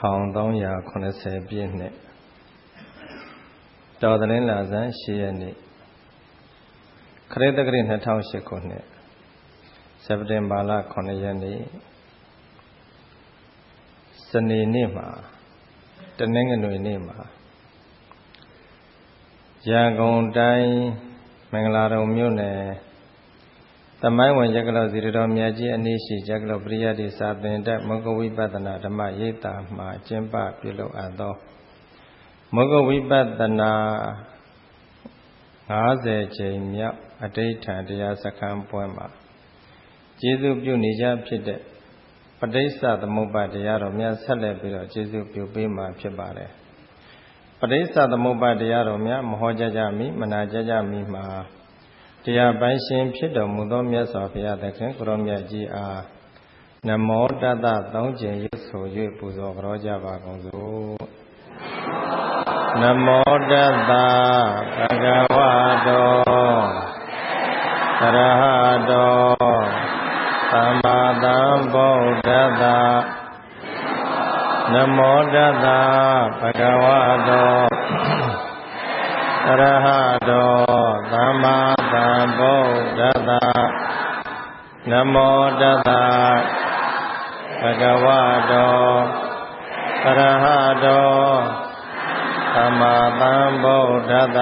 1380ပြည့်နှစ်တော်သလင်းလာဇန်10ရက်နေ့ခရစ်တက္ကရာ2008ခုနှစ်စက်တင်ဘာလ9ရက်နေ့စနေနေ့မှာတနင်္ဂနွေနေ့မှာရန်ကုန်တိုင်းမင်္ဂလာတုံမြို့နယ်သမိုင်းဝင်ရကလောဇီရတော်မြတ်ကြီးအနည်းရှိရကလောပရိယတ်တိစာသင်တဲ့မဂ္ဂဝိပဿနာဓမ္မရိပ်သာမှာကျင်းပပြုလုပ်အပ်သောမဂ္ဂဝိပဿနာ50ကြိမ်မြောက်အဋိဋ္ဌံတရားစခန်းပွဲမှာကျေးဇူးပြုနေကြဖြစ်တဲ့ပဋိစ္စသမုပ္ပါဒ်တရားတော်များဆက်လက်ပြီးတော့ကျေးဇူးပြုပေးမှာဖြစ်ပါတယ်ပဋိစ္စသမုပ္ပါဒ်တရားတော်များမဟောကြားကြမီမနာကြားကြမီမှာတရားပိုင်ရှင်ဖြစ်တော်မူသောမြတ်စွာဘုရားသခင်ကိုရောမြတ်ကြီးအားနမောတတ3ကြိမ်ရွတ်ဆို၍ပူဇော်ကြောကြပါကုန်စို့နမောတတဘဂဝတောအရဟတောသမ္မာသမ္ဗုဒ္ဓတ္တနမောတတဘဂဝတောအရဟတောသမ္မာသမ္ဗုဒ္ဓတ္တနမောတတဘဂဝတောအရဟတောသမ္မာသမ္ဗုဒ္ဓတ္တ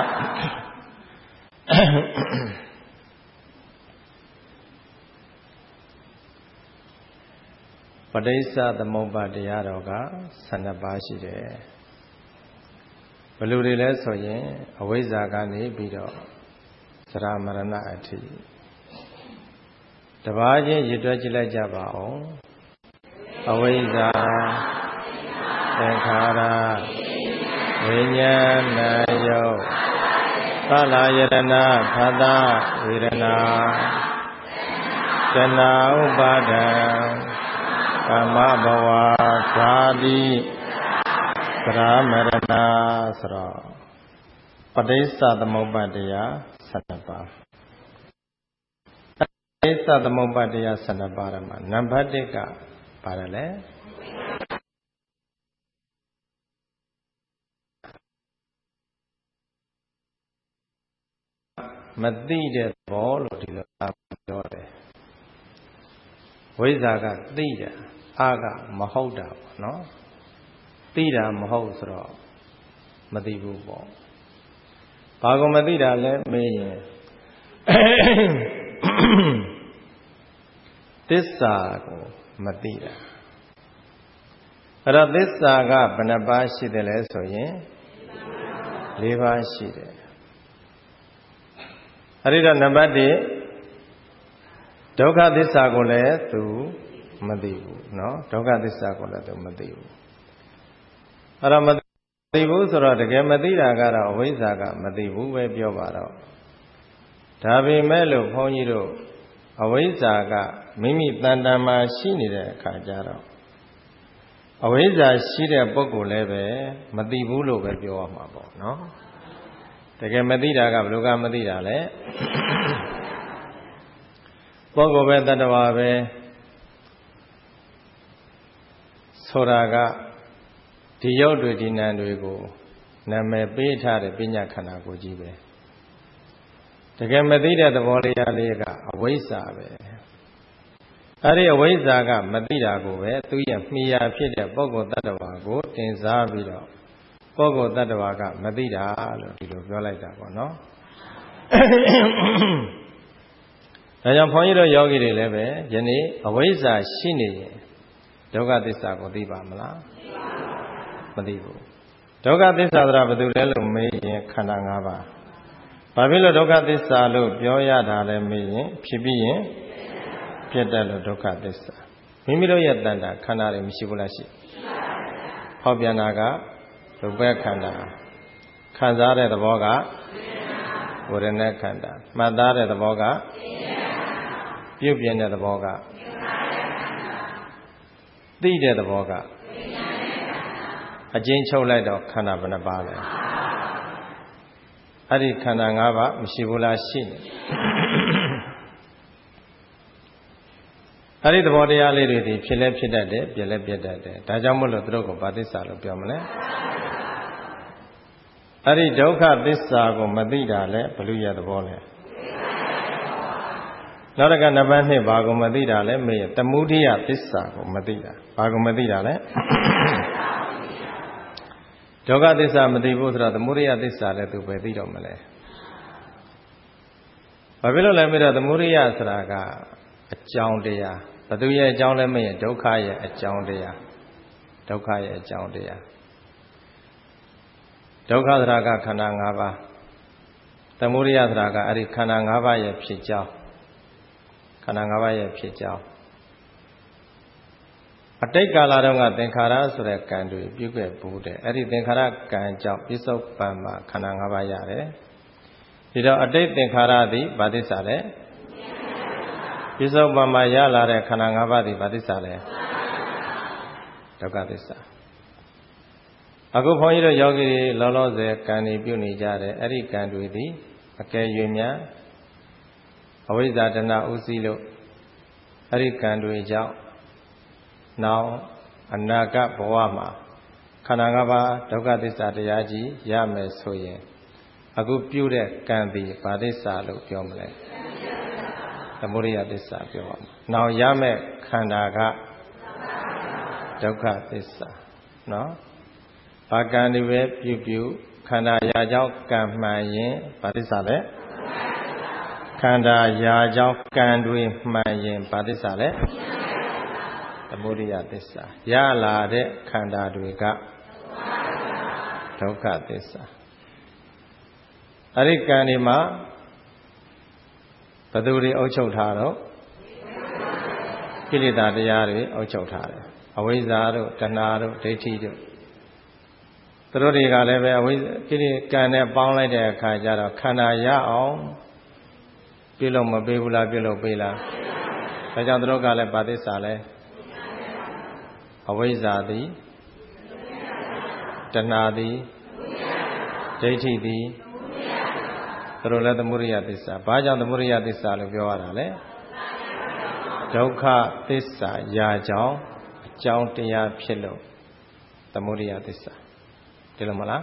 ပဋိစ္စသမုပ္ပါဒ်တရားတော်က12ပါးရှိတယ်ဘယ်လိုတွေလဲဆိုရင်အဝိဇ္ဇာကနေပြီးတော့သရမရဏအထိတပါးချင်းရည်တွက်ကြည့်လိုက်ကြပါဦးအဝိဇ္ဇာသင်္ခါရဝိညာဏယုတ်သလယတနာဖသဝေဒနာတဏှာဥပါဒံကာမဘဝဇာတိသရမရဏဆိုတော့ပဋိစ္စသမုပ္ပါဒ်တရား12ပါးပဋိစ္စသမုပ္ပါဒ်တရား12ပါးမှာနံပါတ်1ကပါတယ်လေမသိတဲ့ဘောလို့ဒီလိုပြောတယ်ဝိဇ္ဇာကသိတာအာကမဟုတ်တာပေါ့နော်သိတာမဟုတ်ဆိုတော့မသိဘူးပေါ့ဘာကိုမသိတာလဲမေးရင်သစ္စာကိုမသိတာအဲ့တော့သစ္စာကဘယ်နှပါးရှိတယ်လဲဆိုရင်4ပါးရှိတယ်အဲ့ဒီတော့နံပါတ်1ဒုက္ခသစ္စာကိုလည်းသူမသိဘူးเนาะဒုက္ခသစ္စာကိုလည်းသူမသိဘူးအဲ့တော့မသိဘူးဆိုတော့တကယ်မသိတာကတော့အဝိဇ္ဇာကမသိဘူးပဲပြောပါတော့ဒါပေမဲ့လို့ဘုန်းကြီးတို့အဝိဇ္ဇာကမိမိတန်တန်မှာရှိနေတဲ့အခါကျတော့အဝိဇ္ဇာရှိတဲ့ပုဂ္ဂိုလ်လည်းပဲမသိဘူးလို့ပဲပြောရမှာပေါ့เนาะတကယ်မသိတာကဘယ်လိုကမသိတာလဲပုဂ္ဂိုလ်ပဲတ attva ပဲဆိုတာကဒီရုပ်တွေဒီနာမ်တွေကိုနာမည်ပေးထားတဲ့ပညာခန္ဓာကိုယ်ကြီးပဲတကယ်မသိတဲ့သဘောတရားလေးကအဝိဇ္ဇာပဲအဲ့ဒီအဝိဇ္ဇာကမသိတာကိုပဲသူရဲ့မှီရာဖြစ်တဲ့ပုဂ္ဂိုလ်တ attva ကိုတင်စားပြီးတော့ပုဂ္ဂိုလ်တ attva ကမသိတာလို့ဒီလိုပြောလိုက်တာပေါ့နော်ဒါကြောင့်ဘုန်းကြီးတို့ယောဂီတွေလည်းပဲယနေ့အဝိဇ္ဇာရှိနေရင်ဒုက္ခသစ္စာကိုသိပါမလားမသိဘူးဒုက္ခသစ္စာဆိုတာဘာလို့လဲလို့မေးရင်ခန္ဓာ၅ပါးဘာဖြစ်လို့ဒုက္ခသစ္စာလို့ပြောရတာလဲမေးရင်ဖြစ်ပြီးရင်ဖြစ်တယ်လို့ဒုက္ခသစ္စာမိမိတို့ရဲ့တဏ္ဍာခန္ဓာတွေမရှိဘူးလားရှိဟောပြန်တာကရူပခန္ဓာခံစားတဲ့သဘောကဝေဒနာခန္ဓာမှတ်သားတဲ့သဘောကပြုပြင်တဲ့သဘောကသိတဲ့သဘောကအကျဉ်းချုပ်လိုက်တော့ခန္ဓာဘယ်နှပါးလဲအဲ့ဒီခန္ဓာ၅ပါးမရှိဘူးလားရှိနေအဲ့ဒီသဘောတရားလေးတွေဒီဖြစ်လဲဖြစ်တတ်တယ်ပြက်လဲပြက်တတ်တယ်ဒါကြောင့်မို့လို့သူတို့ကိုဘာသစ္စာလို့ပြောမလဲအဲ့ဒီဒုက္ခသစ္စာကိုမသိတာလဲဘလူရဲ့သဘောလဲနောက်တစ်ခါနံပါတ်2ဘာကိုမသိတာလဲမေးရသမုဒိယသစ္စာကိုမသိတာဘာကိုမသိတာလဲဒုက္ခသစ္စာမသိဘူးဆိုတော့သမုဒိယသစ္စာလည်းသူပဲသိတော့မလဲဘာဖြစ်လို့လဲမေးတော့သမုဒိယဆိုတာကအကြောင်းတရားဘသူရဲ့အကြောင်းလဲမေးရင်ဒုက္ခရဲ့အကြောင်းတရားဒုက္ခရဲ့အကြောင်းတရားဒုက္ခသရကခန္ဓာ၅ပါးသမုဒိယသရကအဲ့ဒီခန္ဓာ၅ပါးရဲ့ဖြစ်ကြောင်းခန္ဓာ၅ပါးရဲ့ဖြစ်ကြောင်းအတိတ်ကာလတုန်းကသင်္ခါရဆိုတဲ့ကံတွေပြုခဲ့ဘူးတဲ့အဲ့ဒီသင်္ခါရကံကြောင့်ပြစ္ဆုတ်ပံမှာခန္ဓာ၅ပါးရတယ်ဒီတော့အတိတ်သင်္ခါရသည်ဘာသစ္စာလဲပြစ္ဆုတ်ပံမှာရလာတဲ့ခန္ဓာ၅ပါးသည်ဘာသစ္စာလဲဒုက္ခသစ္စာအခုဘုန်းကြီးတို့ယောဂီတွေလောလောဆယ်ကံတွေပြုနေကြတယ်အဲ့ဒီကံတွေသည်အကယ်၍များအဝိဇ္ဇာတဏှာဥစည်းလို့အဲ့ဒီကံတွေကြောင့်နောက်အနာဂတ်ဘဝမှာခန္ဓာ၅ပါးဒုက္ခသစ္စာတရားကြီးရမယ်ဆိုရင်အခုပြုတဲ့ကံသည်ဘာသစ္စာလို့ပြောမလဲသမုဒိယသစ္စာပြောပါမယ်။နောက်ရမယ့်ခန္ဓာကဒုက္ခသစ္စာနော်ဘာကံတွေပဲပြုခန္ဓာရာကြောင့်ကံမှန်ရင်ဘာသစ္စာလဲခန္ဓာရာကြောင့်ကံတွေမှန်ရင်ဘာသစ္စာလဲသမုဒိယသစ္စာရလာတဲ့ခန္ဓာတွေကဒုက္ခသစ္စာအဲ့ဒီကံတွေမှာဘသူတွေအုပ်ချုပ်ထားတော့ကိလေသာတရားတွေအုပ်ချုပ်ထားတယ်အဝိဇ္ဇာတို့တဏှာတို့ဒိဋ္ဌိတို့သူတို့တွေကလည်းပဲအဝိဇ္ဇာကိလေကံနဲ့ပေါင်းလိုက်တဲ့အခါကျတော့ခန္ဓာရအောင်ပြုလို့မပေးဘူးလားပြုလို့ပေးလားဒါကြောင့်သူတို့ကလည်းဘာသစ္စာလဲအဝိဇ္ဇာသည်တဏှာသည်ဒိဋ္ဌိသည်သူတို့လည်းသမုဒိယသစ္စာဘာကြောင့်သမုဒိယသစ္စာလို့ပြောရတာလဲဒုက္ခသစ္စာရာကြောင့်အကြောင်းတရားဖြစ်လို့သမုဒိယသစ္စာဒီလိုမလား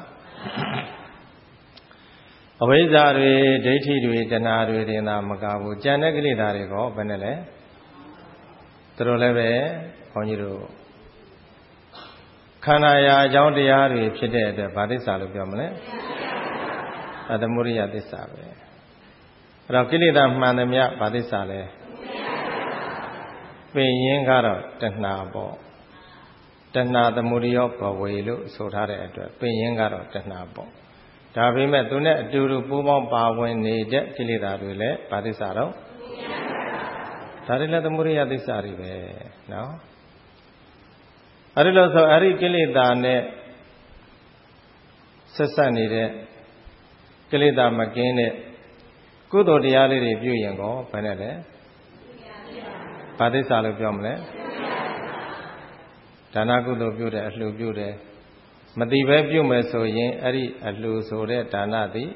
အဝိဇ္ဇာတွေဒိဋ္ဌိတွေတဏှာတွေတင်တာမကဘူးကြံတဲ့ကိလေသာတွေကဘယ်နဲ့လဲသူတို့လည်းပဲဘုန်းကြီးတို့ခန္ဓာရာအကြောင်းတရားတွေဖြစ်တဲ့အတွက်ဘာသစ္စာလို့ပြောမလဲသမုဒိယသစ္စာပဲအဲ့တော့ကိလေသာမှန်သမျှဘာသစ္စာလဲပင်ရင်းကတော့တဏှာပေါ့တဏှာသမုဒိယဘဝေလို့ဆိုထားတဲ့အတွက်ပင်ရင်းကတော့တဏှာပေါ့ဒါပေမဲ့သူနဲ့အတူတူပူးပေါင်းပါဝင်နေတဲ့ကိလေသာတွေလည်းဘာသစ္စာတော့ဒါတွေလည်းသမုဒိယသစ္စာတွေပဲနော်အဲ့ဒီလို့ဆိုအဲ့ဒီကိလေသာနဲ့ဆက်ဆက်နေတဲ့ကိလေသာမကင်းတဲ့ကုသိုလ်တရားလေးတွေပြုရင်ကောဘယ်နဲ့လဲဘာသစ္စာလို့ပြောမလဲဒါနကုသိုလ်ပြုတဲ့အလှူပြုတယ်မတိပဲပြုမယ်ဆိုရင်အဲ့ဒီအလှူဆိုတဲ့ဒါနသည်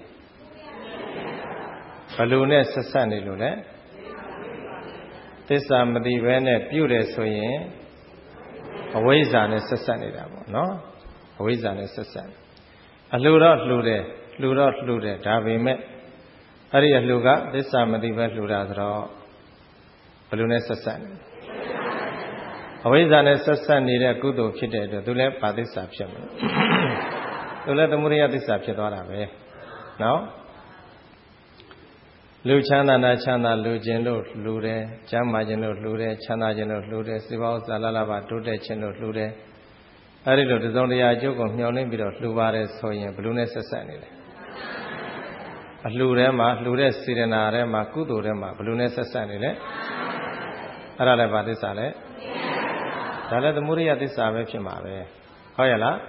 ဘယ်လိုနဲ့ဆက်ဆက်နေလို့လဲသစ္စာမတိပဲနဲ့ပြုတယ်ဆိုရင်အဝိဇ္ဇာနဲ့ဆက်ဆက်နေတာပေါ့နော်အဝိဇ္ဇာနဲ့ဆက်ဆက်အလှူတော့လှူတယ်လှူတော့လှူတယ်ဒါပေမဲ့အဲ့ဒီအလှူကသစ္စာမတိပဲလှူတာဆိုတော့ဘယ်လိုနဲ့ဆက်ဆက်နေအဝိဇ္ဇာနဲ့ဆက်ဆက်နေတဲ့ကုသိုလ်ဖြစ်တဲ့အတွက်သူလည်းဘာသစ္စာဖြစ်မလဲသူလည်းသမုဒိယသစ္စာဖြစ်သွားတာပဲနော်လူချမ်းသာနာချမ်းသာလူခြင်းလို့လှူတယ်ကျမ်းမာခြင်းလို့လှူတယ်ချမ်းသာခြင်းလို့လှူတယ်စိတ်ပေါင်းစာလလပါတိုးတက်ခြင်းလို့လှူတယ်အဲ့ဒီလိုတစုံတရာအကျိုးကိုမျှော်လင့်ပြီးတော့လှူပါတယ်ဆိုရင်ဘယ်လိုနဲ့ဆက်ဆက်နေလဲအလှူထဲမှာလှူတဲ့စေတနာထဲမှာကုသိုလ်ထဲမှာဘယ်လိုနဲ့ဆက်ဆက်နေလဲအဲ့ဒါလည်းဘာသစ္စာလဲဒါလည်းသမုဒိယသစ္စာပဲဖြစ်မှာပဲဟုတ်ရဲ့လား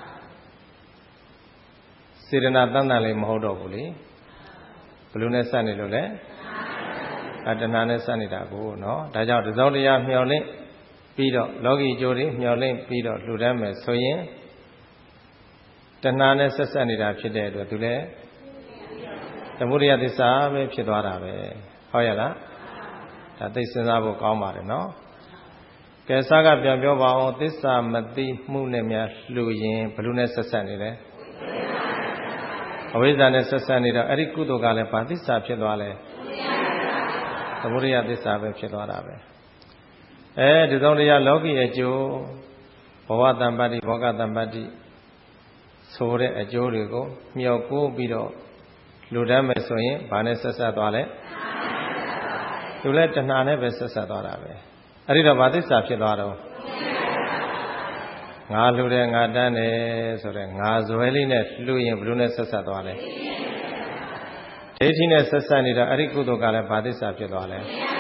စေတနာတန်တန်လေးမဟုတ်တော့ဘူးလေဘယ်လိုနဲ့ဆက်နေလို့လဲတဏှာနဲ့ဆက်နေတာကိုနော်ဒါကြောင့်တစုံတရာမျှော်လင့်ပြီးတော့လောကီကျိုးတွေမျှော်လင့်ပြီးတော့လှူဒန်းမယ်ဆိုရင်တဏှာနဲ့ဆက်ဆက်နေတာဖြစ်တဲ့အတွက်သူလည်းသမုဒိယသစ္စာပဲဖြစ်သွားတာပဲဟုတ်ရဲ့လားဒါသိစဉ်းစားဖို့ကောင်းပါတယ်နော်ကဲစားကပြန်ပြောပါအောင်သစ္စာမသိမှုနဲ့များလှူရင်ဘယ်လိုနဲ့ဆက်ဆက်နေလဲအဝိဇ္ဇာနဲ့ဆက်ဆက်နေတော့အဲ့ဒီကုသိုလ်ကလည်းဘာသစ္စာဖြစ်သွားလဲသမုဒယသစ္စာပဲဖြစ်သွားတာပဲဒီသုံးတရားလောကီအကျိုးဘဝတံပတ္တိဘောဂတံပတ္တိဆိုတဲ့အကျိုးတွေကိုမျှော်ကိုးပြီးတော့လူတတ်မယ်ဆိုရင်ဘာနဲ့ဆက်ဆက်သွားလဲသူလည်းတဏှာနဲ့ပဲဆက်ဆက်သွားတာပဲအဲ့ဒီတော့ဘာသစ္စာဖြစ်သွားတော့ငါလှူတယ်ငါတန်းတယ်ဆိုတဲ့ငါဇွဲလေးနဲ့လှူရင်ဘယ်လိုနဲ့ဆက်ဆက်သွားလဲဒိဋ္ဌိနဲ့ဆက်ဆက်နေတော့အဲ့ဒီကုသိုလ်ကလည်းဘာသစ္စာဖြစ်သွားလဲ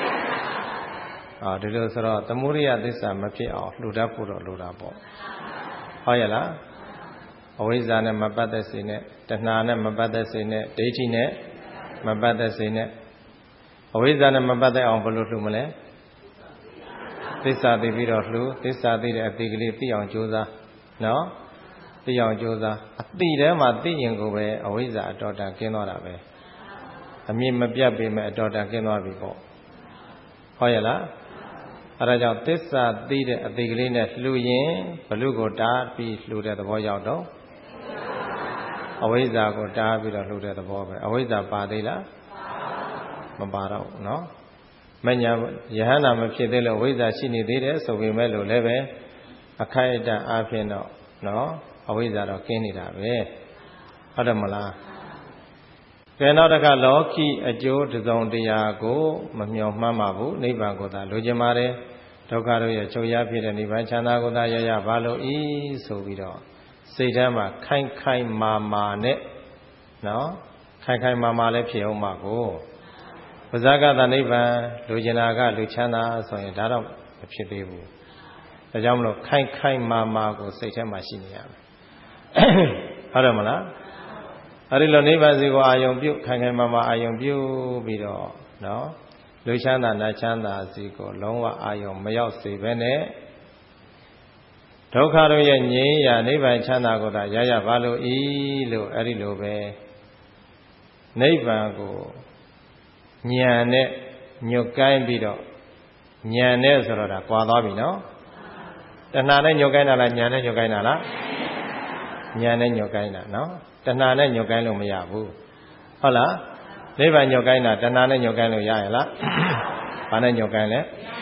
ဒီလိုဆိုတော့သမုဒိယသစ္စာမဖြစ်အောင်လှူတတ်ဖို့တော့လိုတာပေါ့ဟုတ်ရဲ့လားအဝိဇ္ဇာနဲ့မပတ်သက်စေနဲ့တဏှာနဲ့မပတ်သက်စေနဲ့ဒိဋ္ဌိနဲ့မပတ်သက်စေနဲ့အဝိဇ္ဇာနဲ့မပတ်သက်အောင်ဘယ်လိုလှူမလဲသစ္စာသိပြီးတော့လှူသစ္စာသိတဲ့အသိကလေးသိအောင်ကြိုးစားနော်သိအောင်ကြိုးစားအသိထဲမှာသိရင်ကိုပဲအဝိဇ္ဇာအတော်တန်ကင်းသွားတာပဲအမြင်မပြတ်ပေမဲ့အတော်တန်ကင်းသွားပြီပေါ့ဟုတ်ရဲ့လားအဲဒါကြောင့်သစ္စာသိတဲ့အသိကလေးနဲ့လှူရင်ဘလူကိုတားပြီးလှူတဲ့သဘောရောက်တော့အဝိဇ္ဇာကိုတားပြီးတော့လှူတဲ့သဘောပဲအဝိဇ္ဇာပါသေးလားမပါတော့ဘူးနော်မညာယဟန္တာမဖြစ်သေးလို့ဝိဇ္ဇာရှိနေသေးတယ်ဆိုပေမဲ့လို့လည်းပဲအခိုက်အတန့်အားဖြင့်တော့နော်အဝိဇ္ဇာတော့ကင်းနေတာပဲဟုတ်တယ်မလားကဲနောက်တစ်ခါလောကီအကျိုးတစ်စုံတရာကိုမမျှော်မှန်းပါဘူးနိဗ္ဗာန်ကိုသာလိုချင်ပါတယ်ဒုက္ခတို့ရဲ့ချုပ်ရဖြစ်တဲ့နိဗ္ဗာန်ချမ်းသာကိုသာရပါလို့ဤဆိုပြီးတော့စိတ်ထဲမှာခိုင်ခိုင်မာမာနဲ့နော်ခိုင်ခိုင်မာမာလည်းဖြစ်အောင်ပါကိုပဇာကသာနိဗ္ဗာန်လိုချင်တာကလူချမ်းသာဆိုရင်ဒါတော့မဖြစ်သေးဘူးဒါကြောင့်မလို့ခိုင်ခိုင်မာမာကိုစိတ်ထဲမှာရှိနေရမယ်ဟုတ်တယ်မလားအဲဒီလိုနိဗ္ဗာန်စီကိုအာယုံပြုခိုင်ခိုင်မာမာအာယုံပြုပြီးတော့နော်လူချမ်းသာနတ်ချမ်းသာစီကိုလုံးဝအာယုံမရောက်စေဘဲနဲ့ဒုက္ခတို့ရဲ့ငြိမ်းရာနိဗ္ဗာန်ချမ်းသာကိုသာရပါလို့ဤလို့အဲဒီလိုပဲနိဗ္ဗာန်ကိုဉာဏ်နဲ့ညွတ်ကိုင်းပြီးတော့ဉာဏ်နဲ့ဆိုတော့ဒါကွာသွားပြီနော်တဏှာနဲ့ညွတ်ကိုင်းတာလားဉာဏ်နဲ့ညွတ်ကိုင်းတာလားဉာဏ်နဲ့ညွတ်ကိုင်းတာနော်တဏှာနဲ့ညွတ်ကိုင်းလို့မရဘူးဟုတ်လားနိဗ္ဗာန်ညွတ်ကိုင်းတာတဏှာနဲ့ညွတ်ကိုင်းလို့ရရဲ့လားဘာနဲ့ညွတ်ကိုင်းလဲ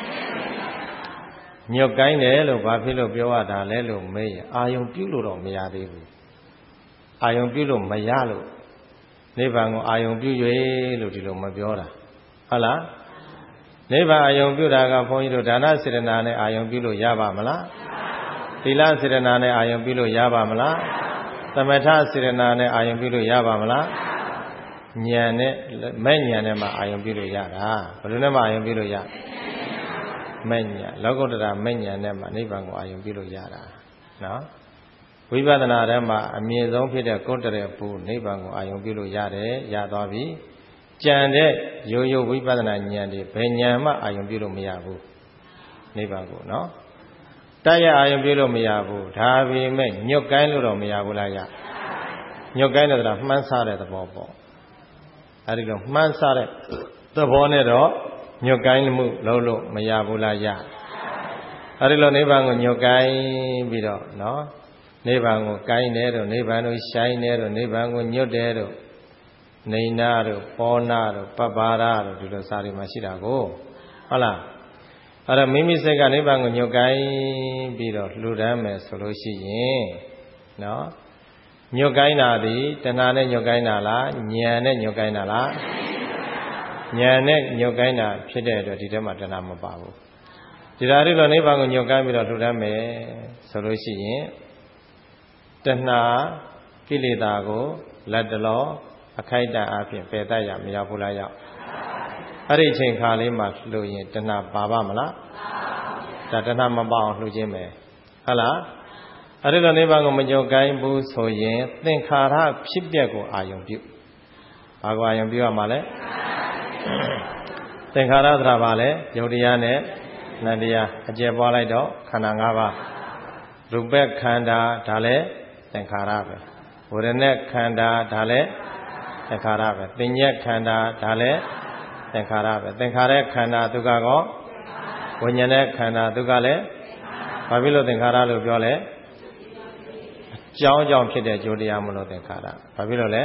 ညွတ်ကိုင်းတယ်လို့ဘာဖြစ်လို့ပြောရတာလဲလို့မေးရင်အာယုံပြုလို့တော့မရသေးဘူးအာယုံပြုလို့မရလို့နိဗ္ဗာန်ကိုအာယုံပြု၍လို့ဒီလိုမပြောတာဟုတ်လားနိဗ္ဗာန်အာယုံပြုတာကဘုန်းကြီးတို့ဒါနစေတနာနဲ့အာယုံပြုလို့ရပါမလားသီလစေတနာနဲ့အာယုံပြုလို့ရပါမလားသမထစေတနာနဲ့အာယုံပြုလို့ရပါမလားဉာဏ်နဲ့မဲ့ဉာဏ်နဲ့မှအာယုံပြုလို့ရတာဘယ်လိုနဲ့မှအာယုံပြုလို့ရမဲ့ဉာဏ်လောကုတ္တရာမဲ့ဉာဏ်နဲ့မှနိဗ္ဗာန်ကိုအာယုံပြုလို့ရတာနော်ဝိပဿနာထဲမှာအမြင့်ဆုံးဖြစ်တဲ့ကုတ္တရဘုနိဗ္ဗာန်ကိုအာယုံပြုလို့ရတယ်ရသွားပြီကြံတဲ့ရိုးရိုးဝိပဿနာဉာဏ်တွေဘယ်ဉာဏ်မှအာယုံပြုလို့မရဘူးနိဗ္ဗာန်ကိုနော်တရားအာယုံပြုလို့မရဘူးဒါပေမဲ့ညွတ်ကိုင်းလို့တော့မရဘူးလားရညွတ်ကိုင်းတယ်ဆိုတာမှန်းဆတဲ့သဘောပေါ့အဲဒီလိုမှန်းဆတဲ့သဘောနဲ့တော့ညွတ်ကိုင်းမှုလုံးလို့မရဘူးလားရအဲဒီလိုနိဗ္ဗာန်ကိုညွတ်ကိုင်းပြီးတော့နော်နိဗ္ဗာန်ကိုကိုင်းတယ်တို့နိဗ္ဗာန်ကိုရှိုင်းတယ်တို့နိဗ္ဗာန်ကိုညွတ်တယ်တို့နေနာတို့ပောနာတို့ပပ္ပါရတို့ဒီလိုစာတွေမှာရှိတာကိုဟုတ်လားအဲ့တော့မိမိစိတ်ကနိဗ္ဗာန်ကိုညွတ်ကိုင်းပြီးတော့လှူဒန်းမယ်ဆိုလို့ရှိရင်နော်ညွတ်ကိုင်းတာဒီတဏှာနဲ့ညွတ်ကိုင်းတာလားဉာဏ်နဲ့ညွတ်ကိုင်းတာလားဉာဏ်နဲ့ညွတ်ကိုင်းတာဖြစ်တဲ့အတွက်ဒီထဲမှာတဏှာမပါဘူးဒီဓာရီလိုနိဗ္ဗာန်ကိုညွတ်ကိုင်းပြီးတော့လှူဒန်းမယ်ဆိုလို့ရှိရင်တဏှာကိလေသာကိုလက်တလောအခိုက်အတန့်အပြင်ပယ်တတ်ရမရဘူးလားရောက်အဲ့ဒီအချိန်ခါလေးမှာလှူရင်တဏှာပါပါမလားဒါတဏှာမပါအောင်လှူခြင်းပဲဟုတ်လားအဲ့ဒီလိုနိဗ္ဗာန်ကိုမကြုံကိုင်းဘူးဆိုရင်သင်္ခါရဖြစ်ပျက်ကိုအာယုံပြုဘာကိုအာယုံပြုရမှာလဲသင်္ခါရသရာပါလဲယုတ်တရားနဲ့နတ်တရားအကျယ်ပွားလိုက်တော့ခန္ဓာ၅ပါးရူပခန္ဓာဒါလည်းသင်္ခါရပဲဝေဒနာခန္ဓာဒါလည်းသင်္ခါရပဲပညာခန္ဓာဒါလည်းသင်္ခါရပဲသင်္ခါရခန္ဓာသူကကောဝိညာဉ်နဲ့ခန္ဓာသူကလည်းဘာဖြစ်လို့သင်္ခါရလို့ပြောလဲအကြောင်းကြောင့်ဖြစ်တဲ့ကြိုးတရားမလို့သင်္ခါရဘာဖြစ်လို့လဲ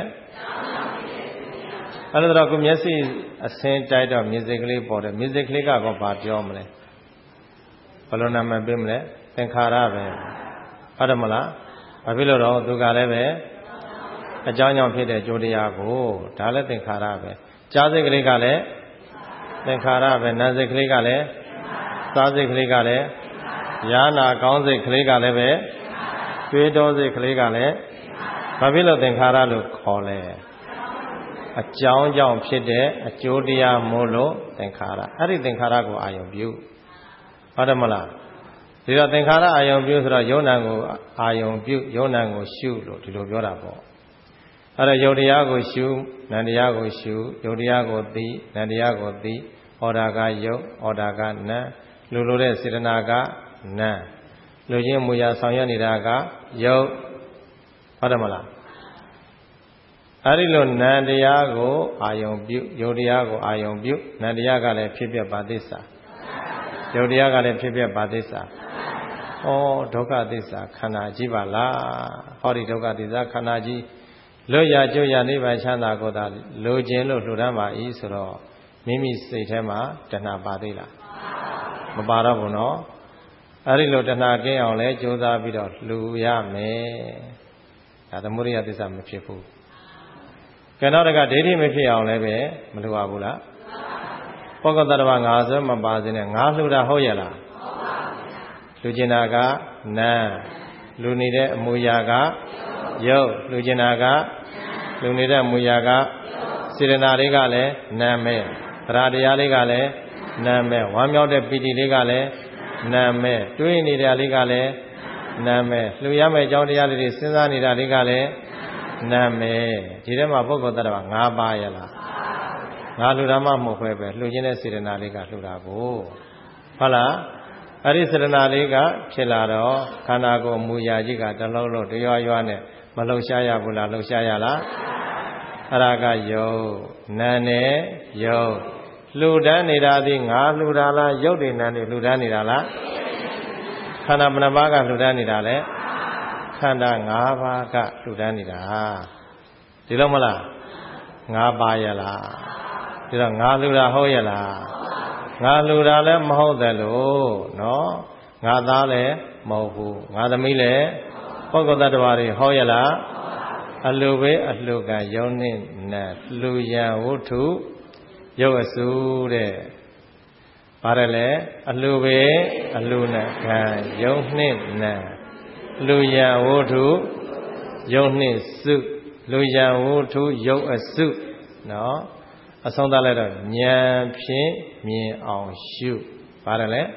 အဲ့လိုတော့ကိုမျက်စိအစင်းတိုက်တော့မြင်စိတ်ကလေးပေါ်တယ်မြင်စိတ်ကလေးကတော့ဘာပြောမလဲဘယ်လိုနာမည်ပေးမလဲသင်္ခါရပဲဟုတ်တယ်မလားဘာဖြစ်လို့တော့သူကလည်းပဲအကြောင်းကြောင့်ဖြစ်တဲ့ကြိုးတရားကိုဒါလည်းသင်္ခါရပဲကြားစိတ်ကလေးကလည်းသင်္ခါရပဲနာစိတ်ကလေးကလည်းစားစိတ်ကလေးကလည်းယာနာကောင်းစိတ်ကလေးကလည်းပဲတွေးတောစိတ်ကလေးကလည်းဘာဖြစ်လို့သင်္ခါရလို့ခေါ်လဲအကြောင်းကြောင့်ဖြစ်တဲ့အကျိုးတရားမို့လို့သင်္ခါရအဲ့ဒီသင်္ခါရကိုအာယုံပြုဟုတ်တယ်မလားဒီတော့သင်္ခါရအာယုံပြုဆိုတော့ယုံနာကိုအာယုံပြုယုံနာကိုရှုလို့ဒီလိုပြောတာပေါ့အဲ့တော့ယုတ်တရားကိုရှုနံတရားကိုရှုယုတ်တရားကိုသိနံတရားကိုသိဩဒါကယုတ်ဩဒါကနံလူလိုတဲ့စေတနာကနံလူချင်းမူရာဆောင်ရွက်နေတာကယုတ်ဟုတ်တယ်မလားအဲ့ဒီလိုနံတရားကိုအာယုံပြုယုတ်တရားကိုအာယုံပြုနံတရားကလည်းဖြစ်ပြပါသစ္စာယုတ်တရားကလည်းဖြစ်ပြပါသစ္စာဩဒုက္ခသစ္စာခန္ဓာကြီးပါလားဟောဒီဒုက္ခသစ္စာခန္ဓာကြီးလွတ်ရကျွတ်ရနိဗ္ဗာန်ချမ်းသာကိုသာလိုချင်လို့လှူဒန်းပါ၏ဆိုတော့မိမိစိတ်ထဲမှာတဏှာပါသေးလားမပါတော့ဘူးနော်အဲ့ဒီလိုတဏှာကင်းအောင်လဲကြိုးစားပြီးတော့လှူရမယ်ဒါသမုဒိယသစ္စာမဖြစ်ဘူးကဲတော့တကဒိဋ္ဌိမဖြစ်အောင်လဲပဲမလှူရဘူးလားပုဂ္ဂိုလ်တ attva ငါဆိုမပါစေနဲ့ငါလှူတာဟုတ်ရဲ့လားလှူကျင်တာကနာလှူနေတဲ့အမူအရာကယုတ်လှူကျင်တာကလှူနေတဲ့အမူအရာကစေတနာလေးကလည်းနာမဲ့တရားတရားလေးကလည်းနာမဲ့ဝမ်းမြောက်တဲ့ပီတိလေးကလည်းနာမဲ့တွေးနေတာလေးကလည်းနာမဲ့လှူရမယ့်အကြောင်းတရားလေးတွေစဉ်းစားနေတာလေးကလည်းနာမဲ့ဒီထဲမှာပုဂ္ဂိုလ်တ attva ၅ပါးရလားငါလှူတာမှမဟုတ်ပဲလှူခြင်းတဲ့စေတနာလေးကလှူတာကိုဟုတ်လားအဲ့ဒီစေတနာလေးကဖြစ်လာတော့ခန္ဓာကိုယ်မူရာကြီးကတလုံးလုံးတရွာရွာနဲ့မလှုပ်ရှားရဘူးလားလှုပ်ရှားရလားအရာကယုတ်နာနဲ့ယုတ်လှူဒန်းနေတာဒီငါလှူတာလားယုတ်တွေနာတွေလှူဒန်းနေတာလားခန္ဓာဘယ်နှပါးကလှူဒန်းနေတာလဲခန္ဓာ၅ပါးကလှူဒန်းနေတာဒီလိုမလား၅ပါးရလားဒီတော့ငါလှူတာဟုတ်ရလားငါလှူတာလည်းမဟုတ်တယ်လို့နော်ငါသားလည်းမဟုတ်ဘူးငါသမီးလည်းပုဂ္ဂိုလ်တ attva တွေဟုတ်ရလားအလှပဲအလှကယုံနှင့်နဲ့လှူရန်ဝတ္ထုရုပ်အစုတဲ့ပါတယ်လေအလှပဲအလှနဲ့ကံယုံနှင့်နဲ့လှူရန်ဝတ္ထုယုံနှင့်စုလှူရန်ဝတ္ထုရုပ်အစုနော်အဆုံးသတ်လိုက်တော့ဉာဏ်ဖြင့်မြင်အောင်ရှုပါတယ်လေ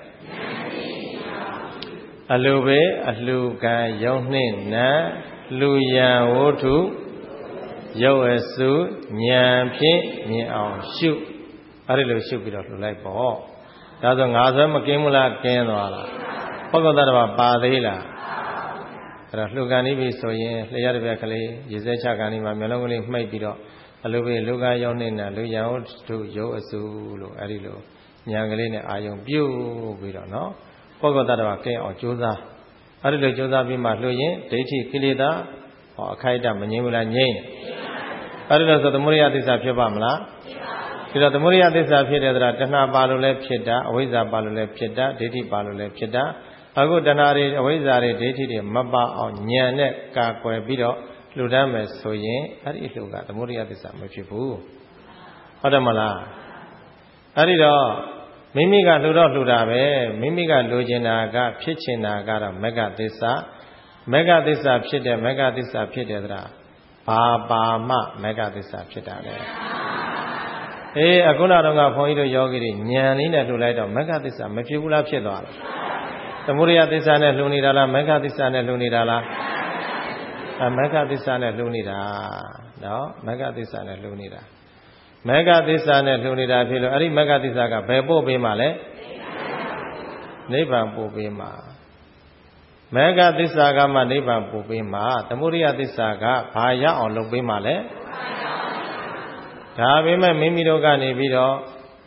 အလှပဲအလှကံယုံနှင့်နဲ့လူယံဝတ္ထုရုပ်အစုဉာဏ်ဖြင့်မြင်အောင်ရှုအဲ့ဒီလိုရှုပြီးတော့လှူလိုက်ပေါ့ဒါဆိုငါဆွဲမကင်းဘူးလားကင်းသွားလားပုဂ္ဂိုလ်တ attva ပါသေးလားအဲ့တော့လှူကန်ပြီးဆိုရင်လျှက်ရတဲ့ကလေးရေစဲချကန်ဒီမှာမျက်လုံးကလေးမှိတ်ပြီးတော့အလှပဲလူကံယုံနှင့်နဲ့လူယံဝတ္ထုရုပ်အစုလို့အဲ့ဒီလိုဉာဏ်ကလေးနဲ့အာယုံပြုတ်ပြီးတော့နော်ပုဂ္ဂိုလ်တ attva ကင်းအောင်ကြိုးစားအဲ့ဒီလိုကြိုးစားပြီးမှလှူရင်ဒိဋ္ဌိကိလေသာဟောအခိုက်အတန့်မငြိမ်းဘူးလားငြိမ်းအဲ့ဒီလိုဆိုသမုဒိယသစ္စာဖြစ်ပါမလားဖြစ်ပါဘူးဒီတော့သမုဒိယသစ္စာဖြစ်တဲ့တရားတဏှာပါလို့လည်းဖြစ်တာအဝိဇ္ဇာပါလို့လည်းဖြစ်တာဒိဋ္ဌိပါလို့လည်းဖြစ်တာအခုတဏှာတွေအဝိဇ္ဇာတွေဒိဋ္ဌိတွေမပါအောင်ဉာဏ်နဲ့ကာကွယ်ပြီးတော့လှူဒန်းမယ်ဆိုရင်အဲ့ဒီလှူကသမုဒိယသစ္စာမဖြစ်ဘူးဟုတ်တယ်မလားအဲ့ဒီတော့မိမိကလှူတော့လှူတာပဲမိမိကလိုချင်တာကဖြစ်ချင်တာကတော့မဂ္ဂသစ္စာမဂ္ဂသစ္စာဖြစ်တဲ့မဂ္ဂသစ္စာဖြစ်တဲ့သလားဘာပါမှမဂ္ဂသစ္စာဖြစ်တာလေအခုနောက်တော့ကဘုန်းကြီးတို့ယောဂီတွေဉာဏ်လေးနဲ့လှူလိုက်တော့မဂ္ဂသစ္စာမဖြစ်ဘူးလားဖြစ်သွားလားသမုဒယသစ္စာနဲ့လှူနေတာလားမဂ္ဂသစ္စာနဲ့လှူနေတာလားမဂ္ဂသစ္စာနဲ့လှူနေတာနော်မဂ္ဂသစ္စာနဲ့လှူနေတာမဂ္ဂသစ္စာနဲ့လှူနေတာဖြစ်လို့အဲ့ဒီမဂ္ဂသစ္စာကဘယ်ပို့ပေးမှလဲနိဗ္ဗာန်ပို့ပေးမှာမဂ္ဂသစ္စာကမှနိဗ္ဗာန်ပို့ပေးမှာသမုဒယသစ္စာကဘာရအောင်လုပ်ပေးမှာလဲဒါပေမဲ့မိမိတို့ကနေပြီးတော့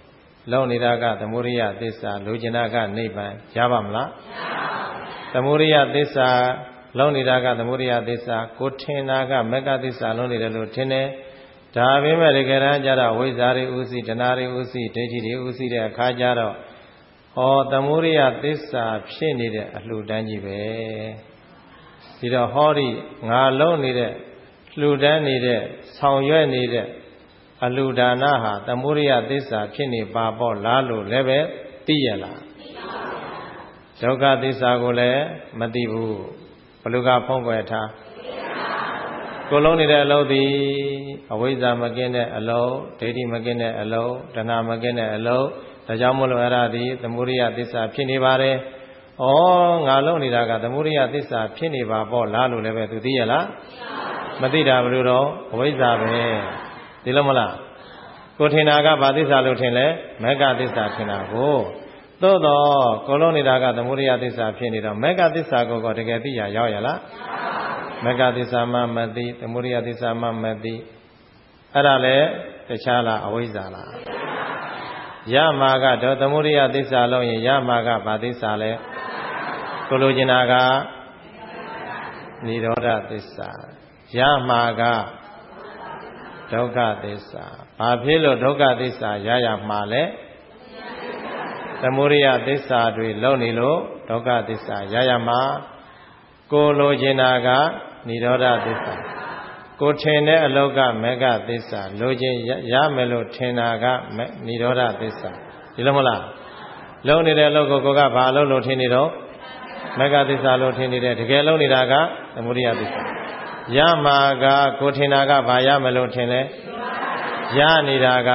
လုံနေတာကသမုဒိယသစ္စာလူကျင်တာကနိဗ္ဗာန်ရပါမလားသမုဒိယသစ္စာလုံနေတာကသမုဒိယသစ္စာကိုထင်တာကမက္ကသစ္စာလုံနေတယ်လို့ထင်တယ်ဒါပေမဲ့တကယ်တမ်းကျတော့ဝိဇ္ဇာတွေဥသိတဏှာတွေဥသိဒိဋ္ဌိတွေဥသိတဲ့အခါကျတော့သမုဒိယသစ္စာဖြစ်နေတဲ့အလှူဒန်းကြီးပဲဒီတော့ဟောဒီငါလုံနေတဲ့လှူဒန်းနေတဲ့ဆောင်ရွက်နေတဲ့အလှူဒါနဟာသမုဒိယသစ္စာဖြစ်နေပါပေါ့လားလို့လည်းပဲသိရလားဒုက္ခသစ္စာကိုလည်းမသိဘူးဘလူကဖုံးကွယ်ထားကိုလုံးနေတဲ့အလုံးသည်အဝိဇ္ဇာမကင်းတဲ့အလုံးဒိဋ္ဌိမကင်းတဲ့အလုံးတဏှာမကင်းတဲ့အလုံးဒါကြောင့်မို့လို့အဲ့ဒါဒီသမုဒိယသစ္စာဖြစ်နေပါတယ်ဩငါလုံးနေတာကသမုဒိယသစ္စာဖြစ်နေပါပေါ့လားလို့လည်းပဲသူသိရလားမသိတာဘယ်လိုတော့အဝိဇ္ဇာပဲဒီလိုမလားကိုထင်တာကဘာသစ္စာလို့ထင်လဲမက္ကသစ္စာထင်တာကိုသို့တော့ကိုလုံးနေတာကသမုဒိယသစ္စာဖြစ်နေတော့မက္ကသစ္စာကိုတကယ်သိရရောက်ရလားမက္ကသစ္စာမှမသိသမုဒိယသစ္စာမှမသိအဲ့ဒါလည်းတခြားလားအဝိဇ္ဇာလားရမှာကတော့သမုဒိယသစ္စာလုံးရင်ရမှာကဘာသစ္စာလဲကိုလိုချင်တာကနိရောဓသစ္စာရမှာကဒုက္ခသစ္စာဘာဖြစ်လို့ဒုက္ခသစ္စာရရမှာလဲသမုဒိယသစ္စာတွေလုံးနေလို့ဒုက္ခသစ္စာရရမှာကိုလိုချင်တာကနိရောဓသစ္စာကိုထင်တဲ့အလောကမဂ္ဂသစ္စာလိုချင်ရမယ်လို့ထင်တာကနိရောဓသစ္စာဒီလိုမလားလုံးနေတဲ့အလောကကိုကဘာအလုံးလို့ထင်နေတော့မဂ္ဂသစ္စာလို့ထင်နေတဲ့တကယ်လုံးနေတာကသမုဒိယသစ္စာရမှာကကိုထင်တာကဘာရမယ်လို့ထင်လဲရနေတာက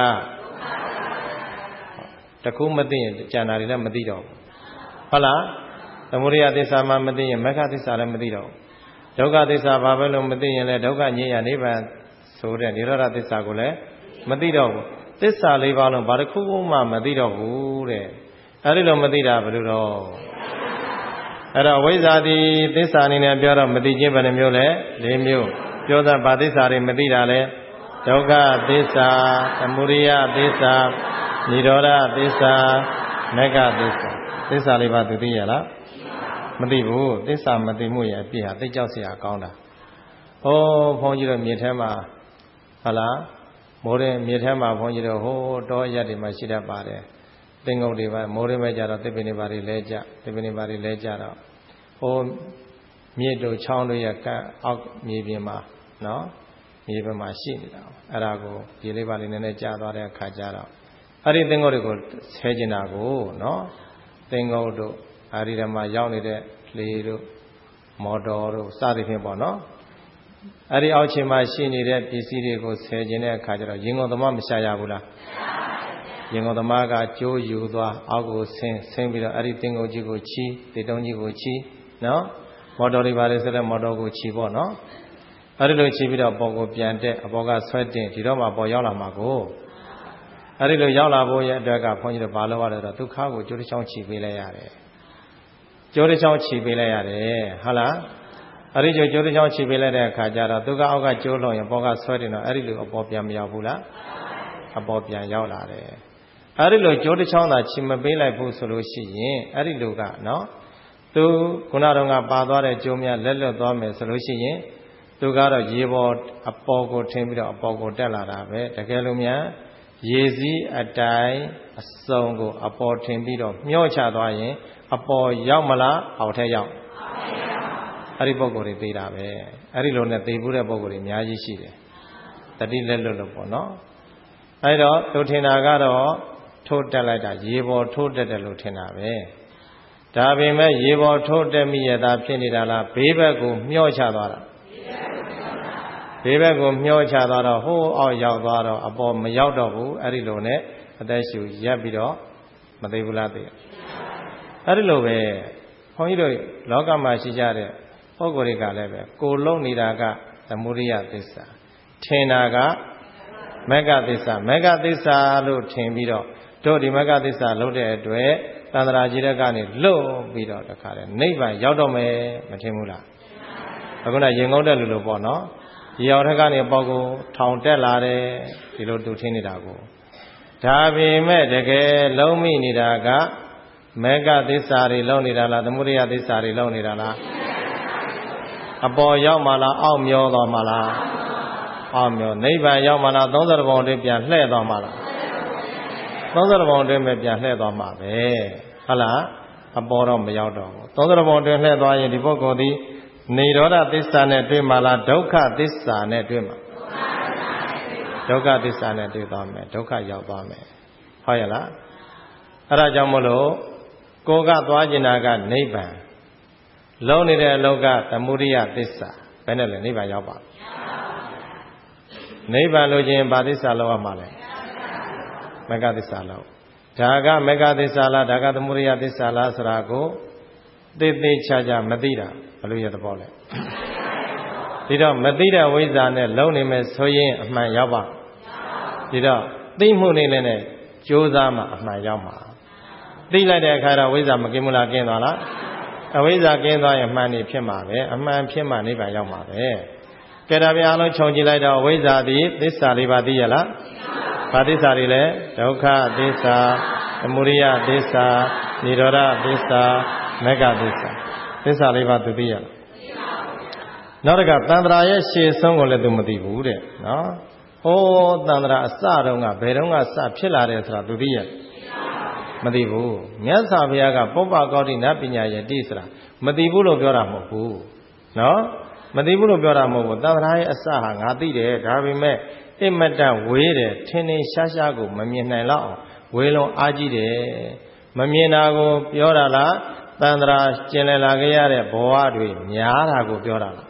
တခုမသိရင်ကျန်တာတွေလည်းမသိတော့ဘူးဟုတ်လားသမုဒိယသစ္စာမှမသိရင်မဂ္ဂသစ္စာလည်းမသိတော့ဘူးဒုက္ခသစ္စာဘာပဲလို့မသိရင်လည်းဒုက္ခငြိမ်းရနိဗ္ဗာန်ဆိုတဲ့နိရောဓသစ္စာကိုလည်းမသိတော့ဘူးသစ္စာလေးပါးလုံးဘာတစ်ခုမှမသိတော့ဘူးတဲ့အဲဒီလိုမသိတာဘယ်လိုတော့အဲ့တော့ဝိဇ္ဇာတိသစ္စာအနေနဲ့ပြောတော့မသိခြင်းဘယ်နှမျိုးလဲ၄မျိုးပြောတာဘာသစ္စာတွေမသိတာလဲဒုက္ခသစ္စာသမုဒိယသစ္စာနိရောဓသစ္စာမဂ္ဂသစ္စာသစ္စာလေးပါးသူသိရလားမသိဘူးသစ္စာမသိမှုရဲ့အပြည့်ဟာသိကြောက်เสียကောင်းတာဟောဘုန်းကြီးတို့မြေထဲမှာဟုတ်လားမိုးရင်မြေထဲမှာဘုန်းကြီးတို့ဟိုတောရက်တွေမှာရှိတတ်ပါတယ်သင်္ကုတ်တွေပါမိုးရမဲကြတော့သစ်ပင်တွေပါတွေလဲကြသစ်ပင်တွေပါတွေလဲကြတော့ဟိုမြစ်တို့ချောင်းတို့ရဲ့ကအောက်မြေပြင်မှာနော်မြေပြင်မှာရှိနေတာအဲ့ဒါကိုရေလေးပါလေးနည်းနည်းကြာသွားတဲ့အခါကျတော့အဲ့ဒီသင်္ကုတ်တွေကိုဆဲကျင်တာကိုနော်သင်္ကုတ်တို့အာရိဓမ္မရောက်နေတဲ့လေတို့မော်တော်တို့စသဖြင့်ပေါ့နော်အဲ့ဒီအောက်ခြေမှာရှိနေတဲ့ပစ္စည်းတွေကိုဆယ်ခြင်းတဲ့အခါကျတော့ရင်ကုန်သမားမရှာရဘူးလားရင်ကုန်သမားကကြိုးယူသွားအောက်ကိုဆင်းပြီးတော့အဲ့ဒီသင်္ကုတ်ကြီးကိုချီတေတုံးကြီးကိုချီနော်မော်တော်တွေပါလေဆိုတော့မော်တော်ကိုချီပေါ့နော်အဲ့ဒီလိုချီပြီးတော့ပေါ်ကိုပြန်တဲ့အပေါ်ကဆွဲတင်ဒီတော့မှပေါ်ရောက်လာမှာကိုအဲ့ဒီလိုရောက်လာဖို့ရဲ့အတွက်ကဘုန်းကြီးတို့ဘာလို့ရလဲတော့ဒုက္ခကိုကြိုးတစ်ချောင်းချီပေးလိုက်ရတယ်ကြိုးတစ်ချောင်းချီပေးလိုက်ရတယ်ဟုတ်လားအဲ့ဒီကြိုးတစ်ချောင်းချီပေးလိုက်တဲ့အခါကျတော့ဒုက္ခအောက်ကကြိုးလုံးရင်ပေါ်ကဆွဲတင်တော့အဲ့ဒီလိုအပေါ်ပြန်မရောက်ဘူးလားအပေါ်ပြန်ရောက်လာတယ်အဲ့ဒီလိုကြိုးတစ်ချောင်းသာချီမပေးလိုက်ဘူးဆိုလို့ရှိရင်အဲ့ဒီလိုကနော်သူခုနတော့ကပါသွားတဲ့ကြိုးများလက်လွတ်သွားမယ်ဆိုလို့ရှိရင်သူကတော့ရေပေါ်အပေါ်ကိုထင်းပြီးတော့အပေါ်ကိုတက်လာတာပဲတကယ်လို့များရေစည်းအတိုင်းအစုံကိုအပေါ်ထင်းပြီးတော့မျောချသွားရင်အပေါ်ရောက်မလားအောက်ထဲရောက်အဲ့ဒီပုံကိုယ်တွေသိတာပဲအဲ့ဒီလိုနဲ့သိဘူးတဲ့ပုံကိုယ်တွေအများကြီးရှိတယ်တတိလက်လွတ်လို့ပေါ့နော်အဲ့တော့သူထင်တာကတော့ထိုးတက်လိုက်တာရေပေါ်ထိုးတက်တယ်လို့ထင်တာပဲဒါပေမဲ့ရေပေါ်ထိုးတက်မိရတာဖြစ်နေတာလားဘေးဘက်ကိုမျောချသွားတာဘေးဘက်ကိုမျောချသွားတော့ဟိုးအောက်ရောက်သွားတော့အပေါ်မရောက်တော့ဘူးအဲ့ဒီလိုနဲ့အသက်ရှူရက်ပြီးတော့မသိဘူးလားသိအဲ့ဒီလိုပဲခွန်ကြီးတို့လောကမှာရှိကြတဲ့ပုဂ္ဂိုလ်တွေကလည်းပဲကိုလုံးနေတာကသမုဒိယသစ္စာထင်တာကမဂ္ဂသစ္စာမဂ္ဂသစ္စာလို့ထင်ပြီးတော့တို့ဒီမဂ္ဂသစ္စာလုံးတဲ့အတွက်သန္တရာကြီးတဲ့ကနေလွတ်ပြီးတော့တခါတည်းနိဗ္ဗာန်ရောက်တော့မယ်မထင်ဘူးလားအခုနရင်ငုံတဲ့လူလိုပေါ့နော်ရေအောင်ထက်ကနေပေါက်ကိုထောင်တက်လာတယ်ဒီလိုသူထင်နေတာကိုဒါပေမဲ့တကယ်လုံးမိနေတာကမေဃသစ္စာတွေလုံးနေတာလားသမုဒိယသစ္စာတွေလုံးနေတာလားအပေါ်ရောက်မှလားအောက်မျောသွားမှလားအောက်မျောနိဗ္ဗာန်ရောက်မှလား30ဘုံအတွင်းပြန်လှည့်သွားမှလား30ဘုံအတွင်းပဲပြန်လှည့်သွားမှာပဲဟုတ်လားအပေါ်တော့မရောက်တော့ဘူး30ဘုံအတွင်းလှည့်သွားရင်ဒီပုဂ္ဂိုလ်ဒီနိရောဓသစ္စာနဲ့တွေ့မှလားဒုက္ခသစ္စာနဲ့တွေ့မှာဒုက္ခသစ္စာနဲ့တွေ့သွားမယ်ဒုက္ခရောက်သွားမယ်ဟုတ်ရဲ့လားအဲ့ဒါကြောင့်မို့လို့ကိုကသွားကျင်တာကနိဗ္ဗာန်လုံးနေတဲ့အလောကသမုဒိယသစ္စာဘယ်နဲ့လဲနိဗ္ဗာန်ရောက်ပါနိဗ္ဗာန်လို့ချင်းဘာသစ္စာလောက်ရမှာလဲမေဃသစ္စာလောက်ဒါကမေဃသစ္စာလားဒါကသမုဒိယသစ္စာလားဆိုတာကိုသိသိချာချာမသိတာဘယ်လိုရသဘောလဲဒီတော့မသိတဲ့ဝိဇ္ဇာနဲ့လုံးနေမယ်ဆိုရင်အမှန်ရောက်ပါဒီတော့သိမှုနေလည်းနဲ့ကြိုးစားမှအမှန်ရောက်မှာသိလိုက်တဲ့အခါတော့ဝိဇ္ဇာမကင်းဘူးလားကင်းသွားလားအဝိဇ္ဇာကင်းသွားရင်အမှန်နေဖြစ်မှာပဲအမှန်ဖြစ်မှနိဗ္ဗာန်ရောက်မှာပဲကဲဒါပြန်အလုံးခြုံကြည့်လိုက်တော့ဝိဇ္ဇာသည်သစ္စာလေးပါးသိရလားဘာသစ္စာတွေလဲဒုက္ခသစ္စာသမုဒိယသစ္စာនិရောဓသစ္စာမေဃသစ္စာသစ္စာလေးပါးသူသိရလားနောက်တစ်ခါတန္တရာရဲ့ရှေ့ဆုံးကိုလည်းသူမသိဘူးတဲ့နော်ဟောတန္တရာအစတုန်းကဘယ်တုန်းကစဖြစ်လာတယ်ဆိုတာသူသိရမသိဘူးမြတ်စွာဘုရားကပုပ္ပကောဋိနတ်ပညာယတိဆိုတာမသိဘူးလို့ပြောတာမဟုတ်ဘူးနော်မသိဘူးလို့ပြောတာမဟုတ်ဘူးတန္တရာရဲ့အစဟာငါသိတယ်ဒါပေမဲ့အမတ္တဝေးတယ်ထင်းထင်းရှားရှားကိုမမြင်နိုင်တော့ဝေလုံးအားကြီးတယ်မမြင်တာကိုပြောတာလားတန္တရာကျင်လည်လာခဲ့ရတဲ့ဘဝတွေများတာကိုပြောတာလား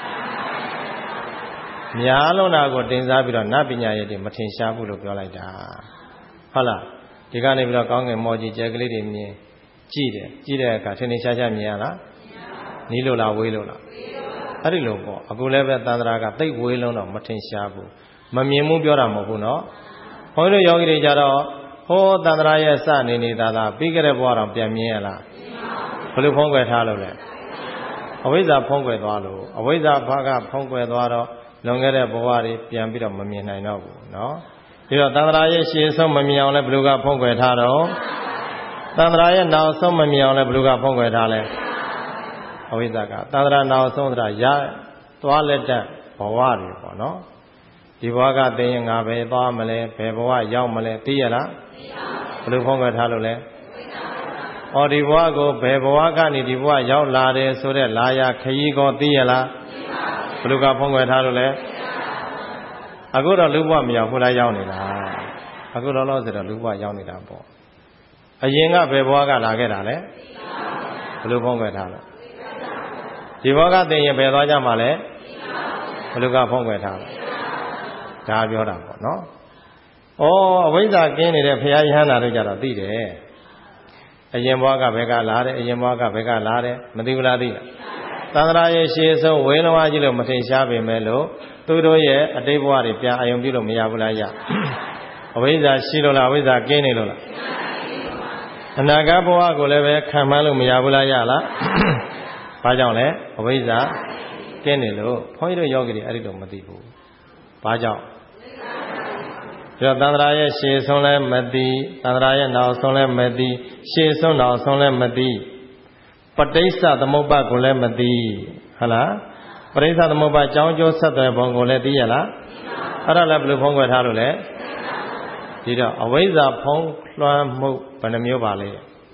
များလုံးတာကိုတင်စားပြီးတော့နတ်ပညာရဲ့တွေမထင်ရှားဘူးလို့ပြောလိုက်တာဟုတ်လားဒီကနေပြီးတော့ကောင်းငင်မော်ကြီးကျဲကလေးတွေမြင်ကြည့်တယ်ကြည့်တဲ့အခါထင်ထင်ရှားရှားမြင်ရလားနီးလို့လားဝေးလို့လားအဲ့ဒီလိုပေါ့အခုလည်းပဲတန္တရာကသိပ်ဝေးလုံးတော့မထင်ရှားဘူးမမြင်မှုပြောတာမဟုတ်ဘူးနော်ဘုန်းကြီးတို့ယောဂီတွေကြတော့ဟောတန္တရာရဲ့စနေနေတာသာပြီးကြတဲ့ဘဝတော့ပြန်မြင်ရလားဘယ်လိုဖုံးကွယ်ထားလို့လဲအဝိဇ္ဇာဖုံးကွယ်သွားလို့အဝိဇ္ဇာဘာကဖုံးကွယ်သွားတော့လွန်ခဲ့တဲ့ဘဝတွေပြန်ပြီးတော့မမြင်နိုင်တော့ဘူးနော်ဒီတော့တန္တရာရဲ့ရှေ့ဆုံးမမြင်အောင်လဲဘယ်လိုကဖုံးကွယ်ထားတော့တန္တရာရဲ့နောက်ဆုံးမမြင်အောင်လဲဘယ်လိုကဖုံးကွယ်ထားလဲအဝိဇ္ဇာကတန္တရာနောက်ဆုံးဆိုတာရသွားလက်တဘဝတွေပေါ့နော်ဒီဘဝကသိရင်ငါပဲသွားမလဲဘယ်ဘဝရောက်မလဲသိရလားဘယ်လိုဖုံးကွယ်ထားလို့လဲဩဒီဘဝကိုဘယ်ဘဝကနေဒီဘဝရောက်လာတယ်ဆိုတဲ့လာရခရီးကိုသိရလားဘယ်လိုကဖုံးကွယ်ထားလို့လဲအခုတော့လူဘဝမရောက်ဘူးလားရောက်နေတာအခုလောလောဆယ်တော့လူဘဝရောက်နေတာပေါ့အရင်ကဘယ်ဘဝကလာခဲ့တာလဲဘယ်လိုဖုံးကွယ်ထားလဲဒီဘဝကသိရင်ဘယ်သွားကြမှာလဲဘယ်လိုကဖုံးကွယ်ထားလဲဒါပြောတာပေါ့နော်ဩအဝိဇ္ဇာကင်းနေတဲ့ဘုရားယဟန္တာတို့ကြတော့သိတယ်အရင်ဘဝကဘယ်ကလာတယ်အရင်ဘဝကဘယ်ကလာတယ်မသိဘူးလားသိလားသန္တရာရဲ့ရှေ့ဆုံးဝေလဝါကြီးလို့မထင်ရှားပေမဲ့လို့သူတို့ရဲ့အတိတ်ဘဝတွေပြန်အာရုံပြုလို့မရဘူးလားရအဝိဇ္ဇာရှိလို့လားအဝိဇ္ဇာကင်းနေလို့လားအနာဂတ်ဘဝကိုလည်းပဲခံမှန်းလို့မရဘူးလားရလားဘာကြောင့်လဲအဝိဇ္ဇာကင်းနေလို့ဘုန်းကြီးတို့ယောဂီတွေအဲ့ဒီတော့မသိဘူးဘာကြောင့်ဒီတော့သန္တရာရဲ့ရှေ့ဆုံးလည်းမသိသန္တရာရဲ့နောက်ဆုံးလည်းမသိရှေ့ဆုံးနောက်ဆုံးလည်းမသိပဋိစ္စသမုပ္ပါကိုလည်းမသိဟုတ်လားပဋိစ္စသမုပ္ပါအကြောင်းကျိုးဆက်သွယ်ပုံကိုလည်းသိရလားအဲ့ဒါလည်းဘယ်လိုဖုံးကွယ်ထားလို့လဲဒီတော့အဝိဇ္ဇာဖုံးလွှမ်းမှုဘယ်နှမျိုးပါလဲ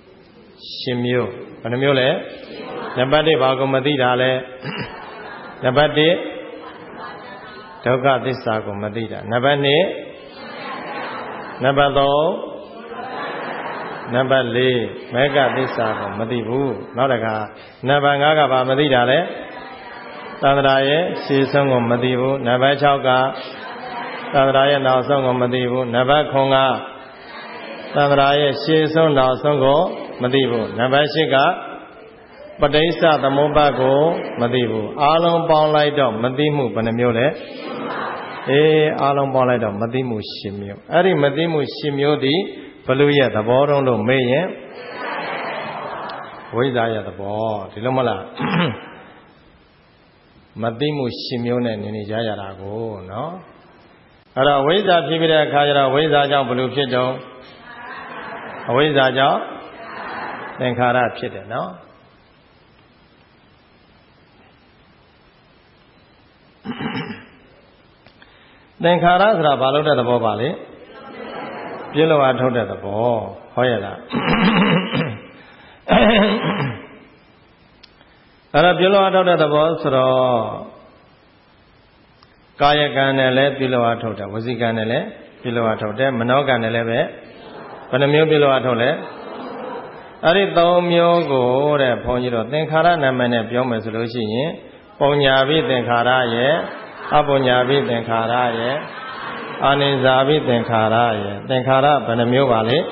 10မျိုးဘယ်နှမျိုးလဲနံပါတ်1ဘာကိုမသိတာလဲနံပါတ်1ဒုက္ခသစ္စာကိုမသိတာနံပါတ်2နံပါတ်3နံပါတ်4မေဃသစ္စာကိုမသိဘူးနောက်တစ်ခါနံပါတ်5ကဘာမသိတာလဲသန္တရာရဲ့ရှေ့ဆုံးကိုမသိဘူးနံပါတ်6ကသန္တရာရဲ့နောက်ဆုံးကိုမသိဘူးနံပါတ်9ကသန္တရာရဲ့ရှေ့ဆုံးနောက်ဆုံးကိုမသိဘူးနံပါတ်8ကပဋိစ္စသမုပ္ပါကိုမသိဘူးအားလုံးပေါင်းလိုက်တော့မသိမှုဘယ်နှမျိုးလဲအားလုံးပေါင်းလိုက်တော့မသိမှု10မျိုးအဲ့ဒီမသိမှု10မျိုးသည်ဘလူရဲ့သဘောတုံးလို့မေးရင်ဝိဇ္ဇာရဲ့သဘောဒီလိုမလားမသိမှု10မျိုးနဲ့နေနေကြရတာကိုနော်အဲ့တော့ဝိဇ္ဇာဖြစ်ပြီးတဲ့အခါကျတော့ဝိဇ္ဇာကြောင့်ဘယ်လိုဖြစ်တော့အဝိဇ္ဇာကြောင့်သင်္ခါရဖြစ်တယ်နော်သင်္ခါရဆိုတာဘာလို့တဲ့သဘောပါလဲပြည့်လို့အထုတ်တဲ့သဘောဟောရလားအဲ့တော့ပြည့်လို့အထုတ်တဲ့သဘောဆိုတော့ကာယကံနဲ့လည်းပြည့်လို့အထုတ်တယ်ဝစီကံနဲ့လည်းပြည့်လို့အထုတ်တယ်မနောကံနဲ့လည်းပဲဘယ်နှမျိုးပြည့်လို့အထုတ်လဲအဲ့ဒီ၃မျိုးကိုတဲ့ဘုန်းကြီးတို့သင်္ခါရနာမည်နဲ့ပြောမယ်ဆိုလို့ရှိရင်ပုံညာပိသင်္ခါရရဲ့အပုံညာပိသင်္ခါရရဲ့အာနိဇာပိသင်္ခါရရဲ့သင်္ခါရဘယ်နှမျိုးပါလဲ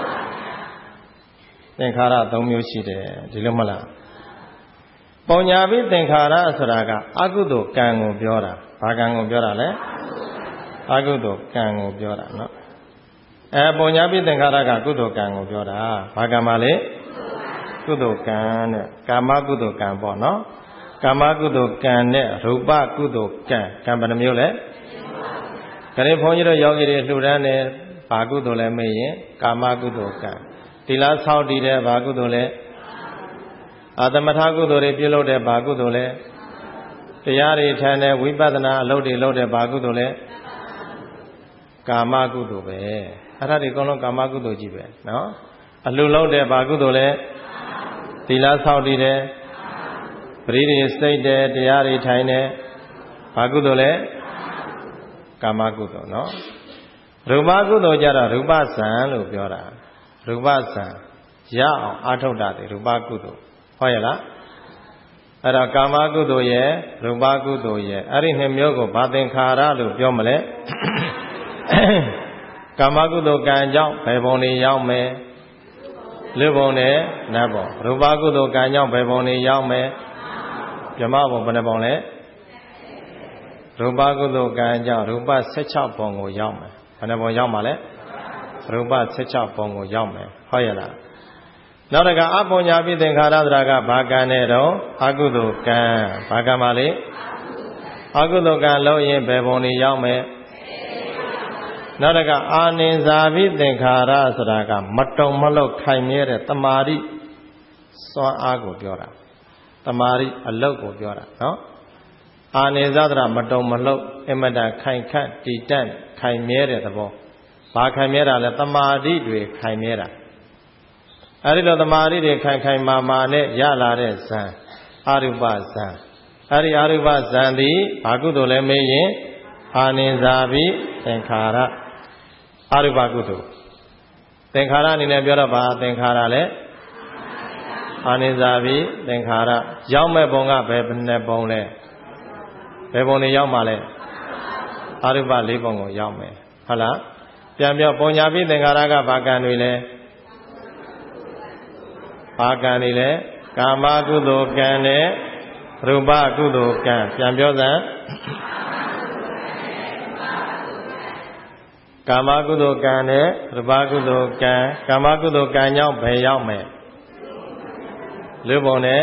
သင်္ခါရ၃မျိုးရှိတယ်ဒီလိုမလားပုံညာပိသင်္ခါရဆိုတာကအကုသိုလ်ကံကိုပြောတာဘာကံကိုပြောတာလဲအကုသိုလ်ကံကိုပြောတာနော်ပုံညာပိသင်္ခါရကကုသိုလ်ကံကိုပြောတာဘာကံပါလဲကုသိုလ်ကံတဲ့ကာမကုသိုလ်ကံပေါ့နော်ကာမကုသိုလ်ကံနဲ့ရူပကုသိုလ်ကံကံဘယ်နှမျိုးလဲခရီးဘုန်းကြီးတို့ယောဂီတွေလှူဒန်းတယ်ဘာကုသိုလ်လဲမေးရင်ကာမကုသိုလ်ကံသီလဆောက်တည်တယ်ဘာကုသိုလ်လဲသမထကုသိုလ်တွေပြုလုပ်တယ်ဘာကုသိုလ်လဲတရားတွေထမ်းတယ်ဝိပဿနာအလုပ်တွေလုပ်တယ်ဘာကုသိုလ်လဲကာမကုသိုလ်ပဲအဲ့ဒါတွေအကုန်လုံးကာမကုသိုလ်ကြီးပဲနော်အလှလုပ်တယ်ဘာကုသိုလ်လဲသီလဆောက်တည်တယ်ပရိသေစိတ်တယ်တရားတွေထိုင်တယ်ဘာကုသိုလ်လဲကာမကုသိုလ်နော်ရူပကုသိုလ်ကြတော့ရူပဇံလို့ပြောတာရူပဇံရအောင်အာထုတ်တာတွေရူပကုသိုလ်ဟောရလားအဲ့တော့ကာမကုသိုလ်ရဲ့ရူပကုသိုလ်ရဲ့အဲ့ဒီနှစ်မျိုးကိုဘာသင်္ခါရလို့ပြောမလဲကာမကုသိုလ်ကံကြောင့်ဘယ်ပုံတွေရောက်မယ်လူပုံနဲ့နတ်ပုံရူပကုသိုလ်ကံကြောင့်ဘယ်ပုံတွေရောက်မယ်ဗြဟ္မဘုံဘယ်နှပုံလဲရူပကုသိုလ်ကံကြောင့်ရူပ16ပုံကိုရောက်မယ်ဘယ်နှပုံရောက်မှာလဲရူပ16ပုံကိုရောက်မယ်ဟုတ်ရဲ့လားနောက်တကအပုံညာပိသင်္ခါရသရကဘာကံနဲ့တော့အကုသိုလ်ကံဘာကံပါလဲအကုသိုလ်ကံလုံးရင်ဘယ်ပုံတွေရောက်မယ်နောက်တကအာနိဇာပိသင်္ခါရဆိုတာကမတုံမလုတ်ခိုင်မြဲတဲ့တမာရိစွမ်းအားကိုပြောတာတမာရိအလုတ်ကိုပြောတာနော်အာနိဇသရမတုံမလုတ်အမတခိုင်ခန့်တည်တံ့ခိုင်မြဲတဲ့သဘောဘာခိုင်မြဲတာလဲတမာရိတွေခိုင်မြဲတာအဲဒီလိုတမာရိတွေခိုင်ခိုင်မာမာနဲ့ရလာတဲ့ဇံအရူပဇံအဲဒီအရူပဇံသည်ဘာကုသိုလ်လဲမေးရင်အာနိဇာပိသင်္ခါရအရူပကုသိုလ်သင်္ခါရအနေနဲ့ပြောတော့ဘာသင်္ခါရလဲအာနိဇာပိသင်္ခါရရောက်မဲ့ပုံကဘယ်နှစ်ပုံလဲဘယ်ပုံတွေရောက်မှာလဲအရူပ၄ပုံကိုရောက်မယ်ဟုတ်လားပြန်ပြောပုံညာပိသင်္ခါရကဘာကံတွေလဲဘာကံတွေလဲကာမကုသိုလ်ကံနဲ့ရူပကုသိုလ်ကံပြန်ပြောစမ်းကာမကုသိုလ်ကံနဲ့ရူပကုသိုလ်ကံကာမကုသိုလ်ကံကြောင့်ဘယ်ရောက်မယ်လူပုံနဲ့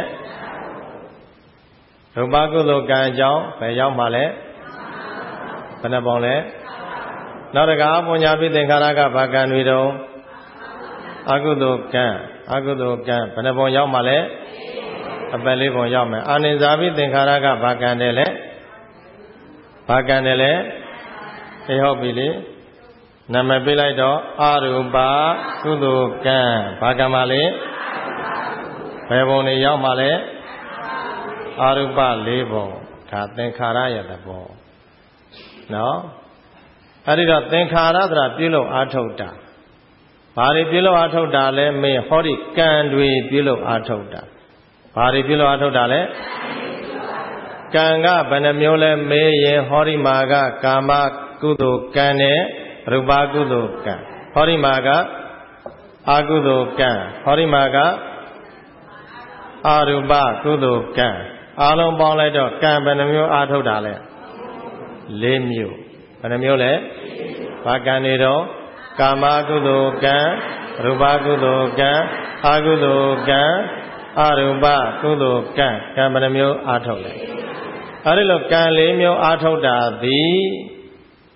ရူပကုသိုလ်ကံကြောင့်ဘယ်ရောက်မှာလဲဘယ်နှပုံလဲနောက်တကပုံညာပိသင်္ခါရကဘာကံတွေတော့အကုသိုလ်ကံအကုသိုလ်ကံဘယ်နှပုံရောက်မှာလဲအပယ်လေးပုံရောက်မယ်အာနိဇာပိသင်္ခါရကဘာကံတယ်လဲဘာကံတယ်လဲဟုတ်ပြီလေနာမည်ပေးလိုက်တော့အရူပကုသိုလ်ကံဘာကံပါလဲဘယ်ပုံတွေရောက်မှာလဲအရူပ၄ပုံဒါသင်္ခါရရဲ့သဘောနော်အဲ့ဒီတော့သင်္ခါရဆိုတာပြုလို့အာထုတ်တာဘာတွေပြုလို့အာထုတ်တာလဲမေးဟောဒီကံတွေပြုလို့အာထုတ်တာဘာတွေပြုလို့အာထုတ်တာလဲကံကဘယ်နှမျိုးလဲမေးရင်ဟောဒီမှာကကာမကုသိုလ်ကံနဲ့ရူပကုသိုလ်ကံဟောဒီမှာကအကုသိုလ်ကံဟောဒီမှာကအရူပကုသိုလ်ကံအလုံးပေါင်းလိုက်တော့ကံဘယ်နှမျိုးအာထုတ်တာလဲ၄မျိုးဘယ်နှမျိုးလဲဘာကံတွေတော့ကာမကုသိုလ်ကံရူပကုသိုလ်ကံအကုသိုလ်ကံအရူပကုသိုလ်ကံကံဘယ်နှမျိုးအာထုတ်လဲအဲဒီလိုကံ၄မျိုးအာထုတ်တာသည်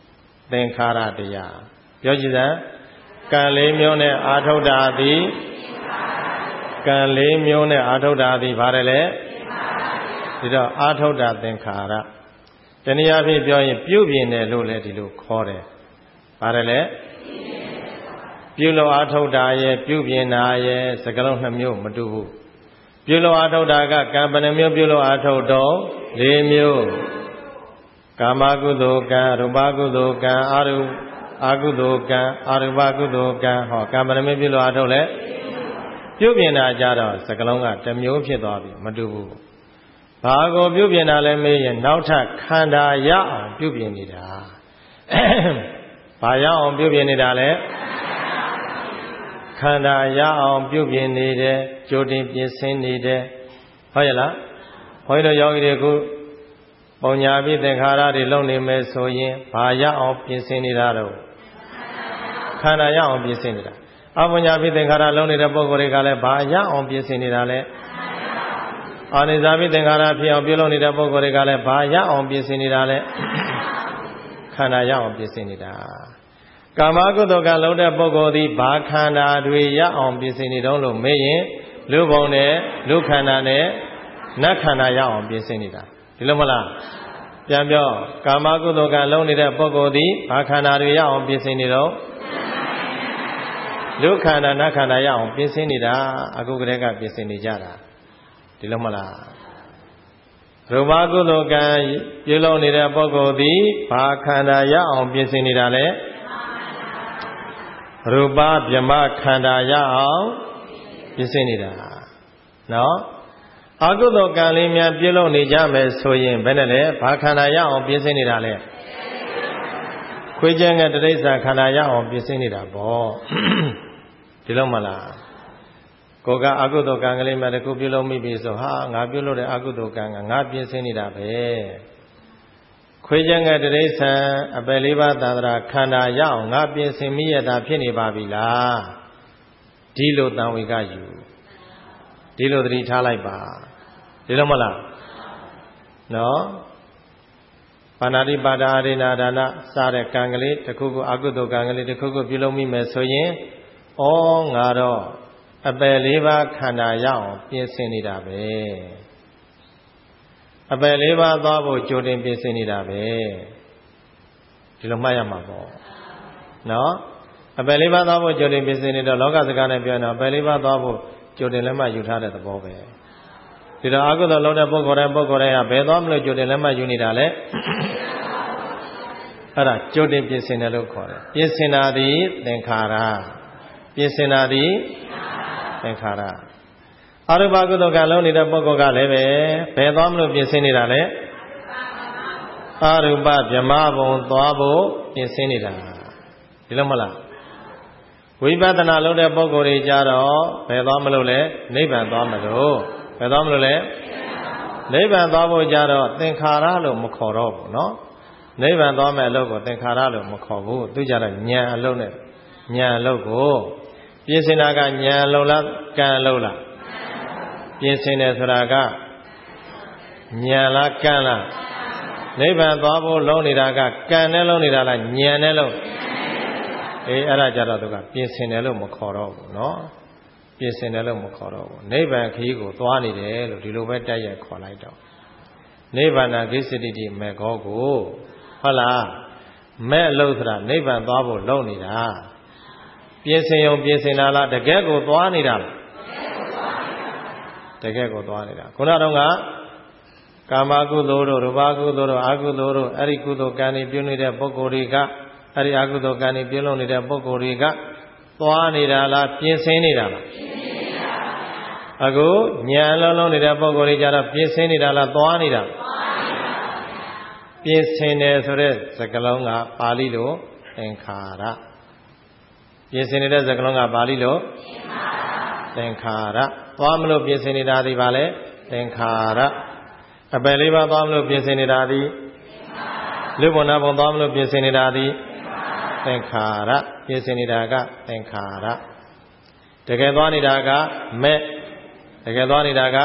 သင်္ခါရတရားပြောကြည့်စမ်းကံ၄မျိုးနဲ့အာထုတ်တာသည်ကံ၄မျိုးနဲ့အာထုတ်တာသည်ဘာလဲလဲဒီတော့အာထုတ်တာသင်္ခါရတနည်းအားဖြင့်ပြောရင်ပြုပြင်တယ်လို့လည်းဒီလိုခေါ်တယ်ဘာလဲလဲပြုလို့အာထုတ်တာရဲ့ပြုပြင်တာရဲ့စကားလုံး2မျိုးမတူဘူးပြုလို့အာထုတ်တာကကံဘယ်နှမျိုးပြုလို့အာထုတ်တော့၄မျိုးကာမကုသိုလ်ကံရူပကုသိုလ်ကံအာကုသိုလ်ကံအာရူပကုသိုလ်ကံဟောကံဘယ်နှမျိုးပြုလို့အာထုတ်လဲပြုပြင်တာကြတော့စကားလုံးကတစ်မျိုးဖြစ်သွားပြီမတူဘူးဘာကိုပြုပြင်တာလဲမေးရင်နောက်ထပ်ခန္ဓာရအောင်ပြုပြင်နေတာဘာရအောင်ပြုပြင်နေတာလဲခန္ဓာရအောင်ပြုပြင်နေတယ်ကြိုတင်ပြင်ဆင်နေတယ်ဟုတ်ရဲ့လားဘုန်းကြီးတို့ယောဂီတွေကိုပုံညာပြီးသင်္ခါရတွေလုံနေမယ်ဆိုရင်ဘာရအောင်ပြင်ဆင်နေတာတော့ခန္ဓာရအောင်ပြင်ဆင်နေတာအပုံညာပြီးသင်္ခါရလုံနေတဲ့ပုဂ္ဂိုလ်တွေကလည်းဘာရအောင်ပြင်ဆင်နေတာလဲအာနိဇာပြီးသင်္ခါရဖြစ်အောင်ပြုလုပ်နေတဲ့ပုဂ္ဂိုလ်တွေကလည်းဘာရအောင်ပြင်ဆင်နေတာလဲခန္ဓာရအောင်ပြင်ဆင်နေတာကာမကုသိုလ်ကလုံးတဲ့ပုဂ္ဂိုလ်သည်ဘာခန္ဓာတွေရအောင်ပြင်ဆင်နေတော့လို့မေးရင်လူဘုံနဲ့လူခန္ဓာနဲ့နတ်ခန္ဓာရအောင်ပြင်ဆင်နေတာဒီလိုမလားပြန်ပြောကာမကုသိုလ်ကလုံးနေတဲ့ပုဂ္ဂိုလ်သည်ဘာခန္ဓာတွေရအောင်ပြင်ဆင်နေတော့လူခန္ဓာနတ်ခန္ဓာရအောင်ပြင်ဆင်နေတာအခုကတည်းကပြင်ဆင်နေကြတာဒီလိုမလားရူပကုသိုလ်ကံပြုလုပ်နေတဲ့ပုဂ္ဂိုလ်သည်ဘာခန္ဓာရအောင်ပြင်ဆင်နေတာလဲရူပဗြဟ္မခန္ဓာရအောင်ပြင်ဆင်နေတာနော်အကုသိုလ်ကံလေးများပြုလုပ်နေကြမယ်ဆိုရင်ဘယ်နဲ့လဲဘာခန္ဓာရအောင်ပြင်ဆင်နေတာလဲခွေးကျန်းကတိရစ္ဆာန်ခန္ဓာရအောင်ပြင်ဆင်နေတာပေါ့ဒီလိုမလားကိုကအကုသိုလ်ကံကလေးများတခုပြုလုပ်မိပြီဆိုဟာငါပြုလုပ်တဲ့အကုသိုလ်ကံကငါပြင်ဆင်နေတာပဲခွေးကျန်းကတိရစ္ဆာန်အပယ်လေးပါးသာသနာခန္ဓာရအောင်ငါပြင်ဆင်မိရတာဖြစ်နေပါပြီလားဒီလိုတန်ဝေကယူဒီလိုသတိထားလိုက်ပါဒီလိုမလားနော်ပါဏာတိပါဒာရိနာဒါနစတဲ့ကံကလေးတစ်ခုခုအကုသိုလ်ကံကလေးတစ်ခုခုပြုလုပ်မိမယ်ဆိုရင်ဩငါတော့အပယ်လေးပါးခန္ဓာရအောင်ပြင်ဆင်နေတာပဲအပယ်လေးပါးသွားဖို့ကြိုတင်ပြင်ဆင်နေတာပဲဒီလိုမှတ်ရမှာပေါ့နော်အပယ်လေးပါးသွားဖို့ကြိုတင်ပြင်ဆင်နေတော့လောကစကားနဲ့ပြောရင်တော့အပယ်လေးပါးသွားဖို့ကြိုတင်လက်မှတ်ယူထားတဲ့သဘောပဲဒီတော့အကုသိုလ်လုပ်တဲ့ပုဂ္ဂိုလ်တိုင်းကဘယ်သွားမလို့ကြိုတင်လက်မှတ်ယူနေတာလဲအဲ့ဒါကြိုတင်ပြင်ဆင်တယ်လို့ခေါ်တယ်ပြင်ဆင်တာသည်သင်္ခါရပြင်ဆင်တာသည်သင်္ခါရအရူပကုသိုလ်ကလုံးနေတဲ့ပုဂ္ဂိုလ်ကလည်းပဲဘယ်သွားမလို့ပြင်ဆင်နေတာလဲအရူပဗြဟ္မဘုံသွားဖို့ပြင်ဆင်နေတာဒီလိုမလားဝိပဿနာလုပ်တဲ့ပုဂ္ဂိုလ်တွေကြတော့ဘယ်သွားမလို့လဲနိဗ္ဗာန်သွားမလို့ဘယ်သွားမလို့လဲနိဗ္ဗာန်သွားဖို့ကြတော့သင်္ခါရလို့မခေါ်တော့ဘူးเนาะနိဗ္ဗာန်သွားမယ်အလုပ်ကိုသင်္ခါရလို့မခေါ်ဘူးသူကြတော့ဉာဏ်အလုပ်နဲ့ဉာဏ်အလုပ်ကိုပြင်ဆင်တာကဉာဏ်အလုပ်လားကံအလုပ်လားပြင်ဆင်တယ်ဆိုတာကဉာဏ်လားကံလားနိဗ္ဗာန်သွားဖို့လုံးနေတာကကံနဲ့လုံးနေတာလားဉာဏ်နဲ့လုံးအဲ့ဒါကြတော့သူကပြင်ဆင်တယ်လို့မခေါ်တော့ဘူးเนาะပြင်ဆင်တယ်လို့မခေါ်တော့ဘူးနိဗ္ဗာန်ခရီးကိုသွားနေတယ်လို့ဒီလိုပဲတိုက်ရိုက်ခေါ်လိုက်တော့နိဗ္ဗာန်ဂိစ္စတိတိမေခောကိုဟုတ်လားမဲ့အလုပ်ဆိုတာနိဗ္ဗာန်သွားဖို့လုပ်နေတာပြင်ဆင်ရုံပြင်ဆင်လာလားတကယ်ကိုသွားနေတာလားတကယ်ကိုသွားနေတာခုနတော့ကကာမကုသိုလ်တို့ရူပကုသိုလ်တို့အကုသိုလ်တို့အဲ့ဒီကုသိုလ်ကံတွေပြုနေတဲ့ပုဂ္ဂိုလ်တွေကအဲ့ဒီအကုသိုလ်ကံတွေပြုလုပ်နေတဲ့ပုဂ္ဂိုလ်တွေကသွားနေတာလားပြင်ဆင်နေတာလားအခုဉာဏ်လုံးလုံးနေတဲ့ပုဂ္ဂိုလ်တွေကြတော့ပြင်ဆင်နေတာလားသွားနေတာပြင်ဆင်တယ်ဆိုတဲ့စကားလုံးကပါဠိလိုသင်္ခါရပြင်ဆင်နေတဲ့စကားလုံးကပါဠိလိုသင်္ခါရသွားမလို့ပြင်ဆင်နေတာဒီပါလေသင်္ခါရအပယ်လေးပါးသွားမလို့ပြင်ဆင်နေတာဒီလူဘုံနာဘုံသွားမလို့ပြင်ဆင်နေတာဒီသင်္ခါရပြင်ဆင်နေတာကသင်္ခါရတကယ်သွားနေတာကမဲ့တကယ်သွားနေတာက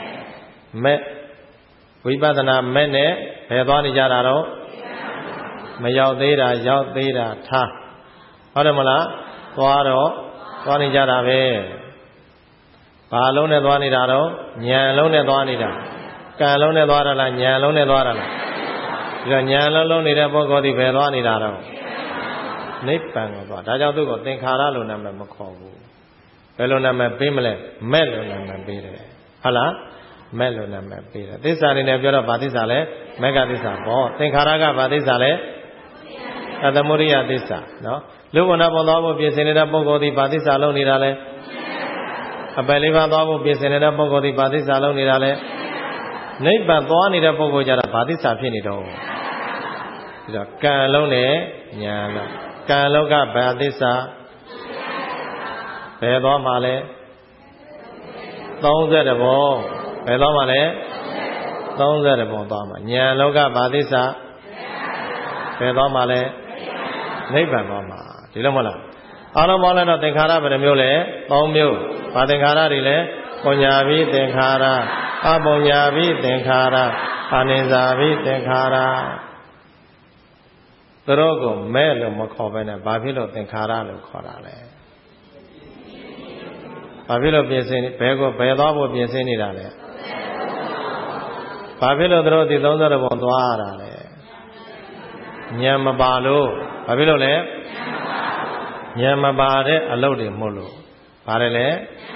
မဲ့ဝိပဿနာမဲ့နဲ့ဘယ်သွားနေကြတာတော့မရောက်သေးတာရောက်သေးတာထားဟုတ်တယ်မလားသွားတော့သွားနေကြတာပဲဘာလုံးနဲ့သွားနေတာတော့ဉာဏ်လုံးနဲ့သွားနေတာကံလုံးနဲ့သွားတာလားဉာဏ်လုံးနဲ့သွားတာလားဒီတော့ဉာဏ်လုံးနေတဲ့ပုဂ္ဂိုလ်ဒီဘယ်သွားနေတာတော့နိဗ္ဗာန်ကိုသွားဒါကြောင့်သူ့ကိုသင်္ခါရလို့နာမည်မခေါ်ဘူးဘယ်လိုနာမည်ပေးမလဲမဲ့လို့နာမည်ပေးတယ်ဟုတ်လားမဲ့လို့နာမည်ပေးတယ်သစ္စာနေနဲ့ပြောတော့ဗာသစ္စာလဲမဂ္ဂသစ္စာပေါ့သင်္ခါရကဗာသစ္စာလဲသမုဒိယသစ္စာနော်လူဝဏပေါ်သွားဖို့ပြင်ဆင်နေတဲ့ပုဂ္ဂိုလ်ဒီဗာသစ္စာလုံးနေတာလဲအပယ်လေးပါးသွားဖို့ပြင်ဆင်နေတဲ့ပုဂ္ဂိုလ်ဒီဗာသစ္စာလုံးနေတာလဲနိဗ္ဗာန်သွားနေတဲ့ပုဂ္ဂိုလ်ကြတာဗာသစ္စာဖြစ်နေတော့ဒီတော့ကံလုံးနဲ့ဉာဏ်လုံးကံလုံးကဗာသစ္စာဘယ်သွားမှာလဲ30ဘုံဘယ်သွားမှာလဲ30ဘုံသွားမှာဉာဏ်လုံးကဗာသစ္စာဘယ်သွားမှာလဲနိဗ္ဗာန်သွားမှာဒီလိုမဟုတ်လားအားလုံးပေါင်းလိုက်တော့သင်္ခါရဘယ်နှမျိုးလဲ3မျိုးဗာသင်္ခါရတွေလဲပုညာဘိသင်္ခါရအပုညာဘိသင်္ခါရအာနိဇာဘိသင်္ခါရသူတို့ကိုမဲ့လို့မခေါ်ဘဲနဲ့ဘာဖြစ်လို့သင်္ခါရလို့ခေါ်တာလဲဘာဖြစ်လို့ပြင်ဆင်ဘယ်သွားဖို့ပြင်ဆင်နေတာလဲဘာဖြစ်လို့သူတို့ဒီ30ဘုံသွားရတာလဲဉာဏ်မပါလို့ဘာဖြစ်လို့လဲဉာဏ်မပါတဲ့အလုပ်တွေမဟုတ်လို့ပါတယ်လေ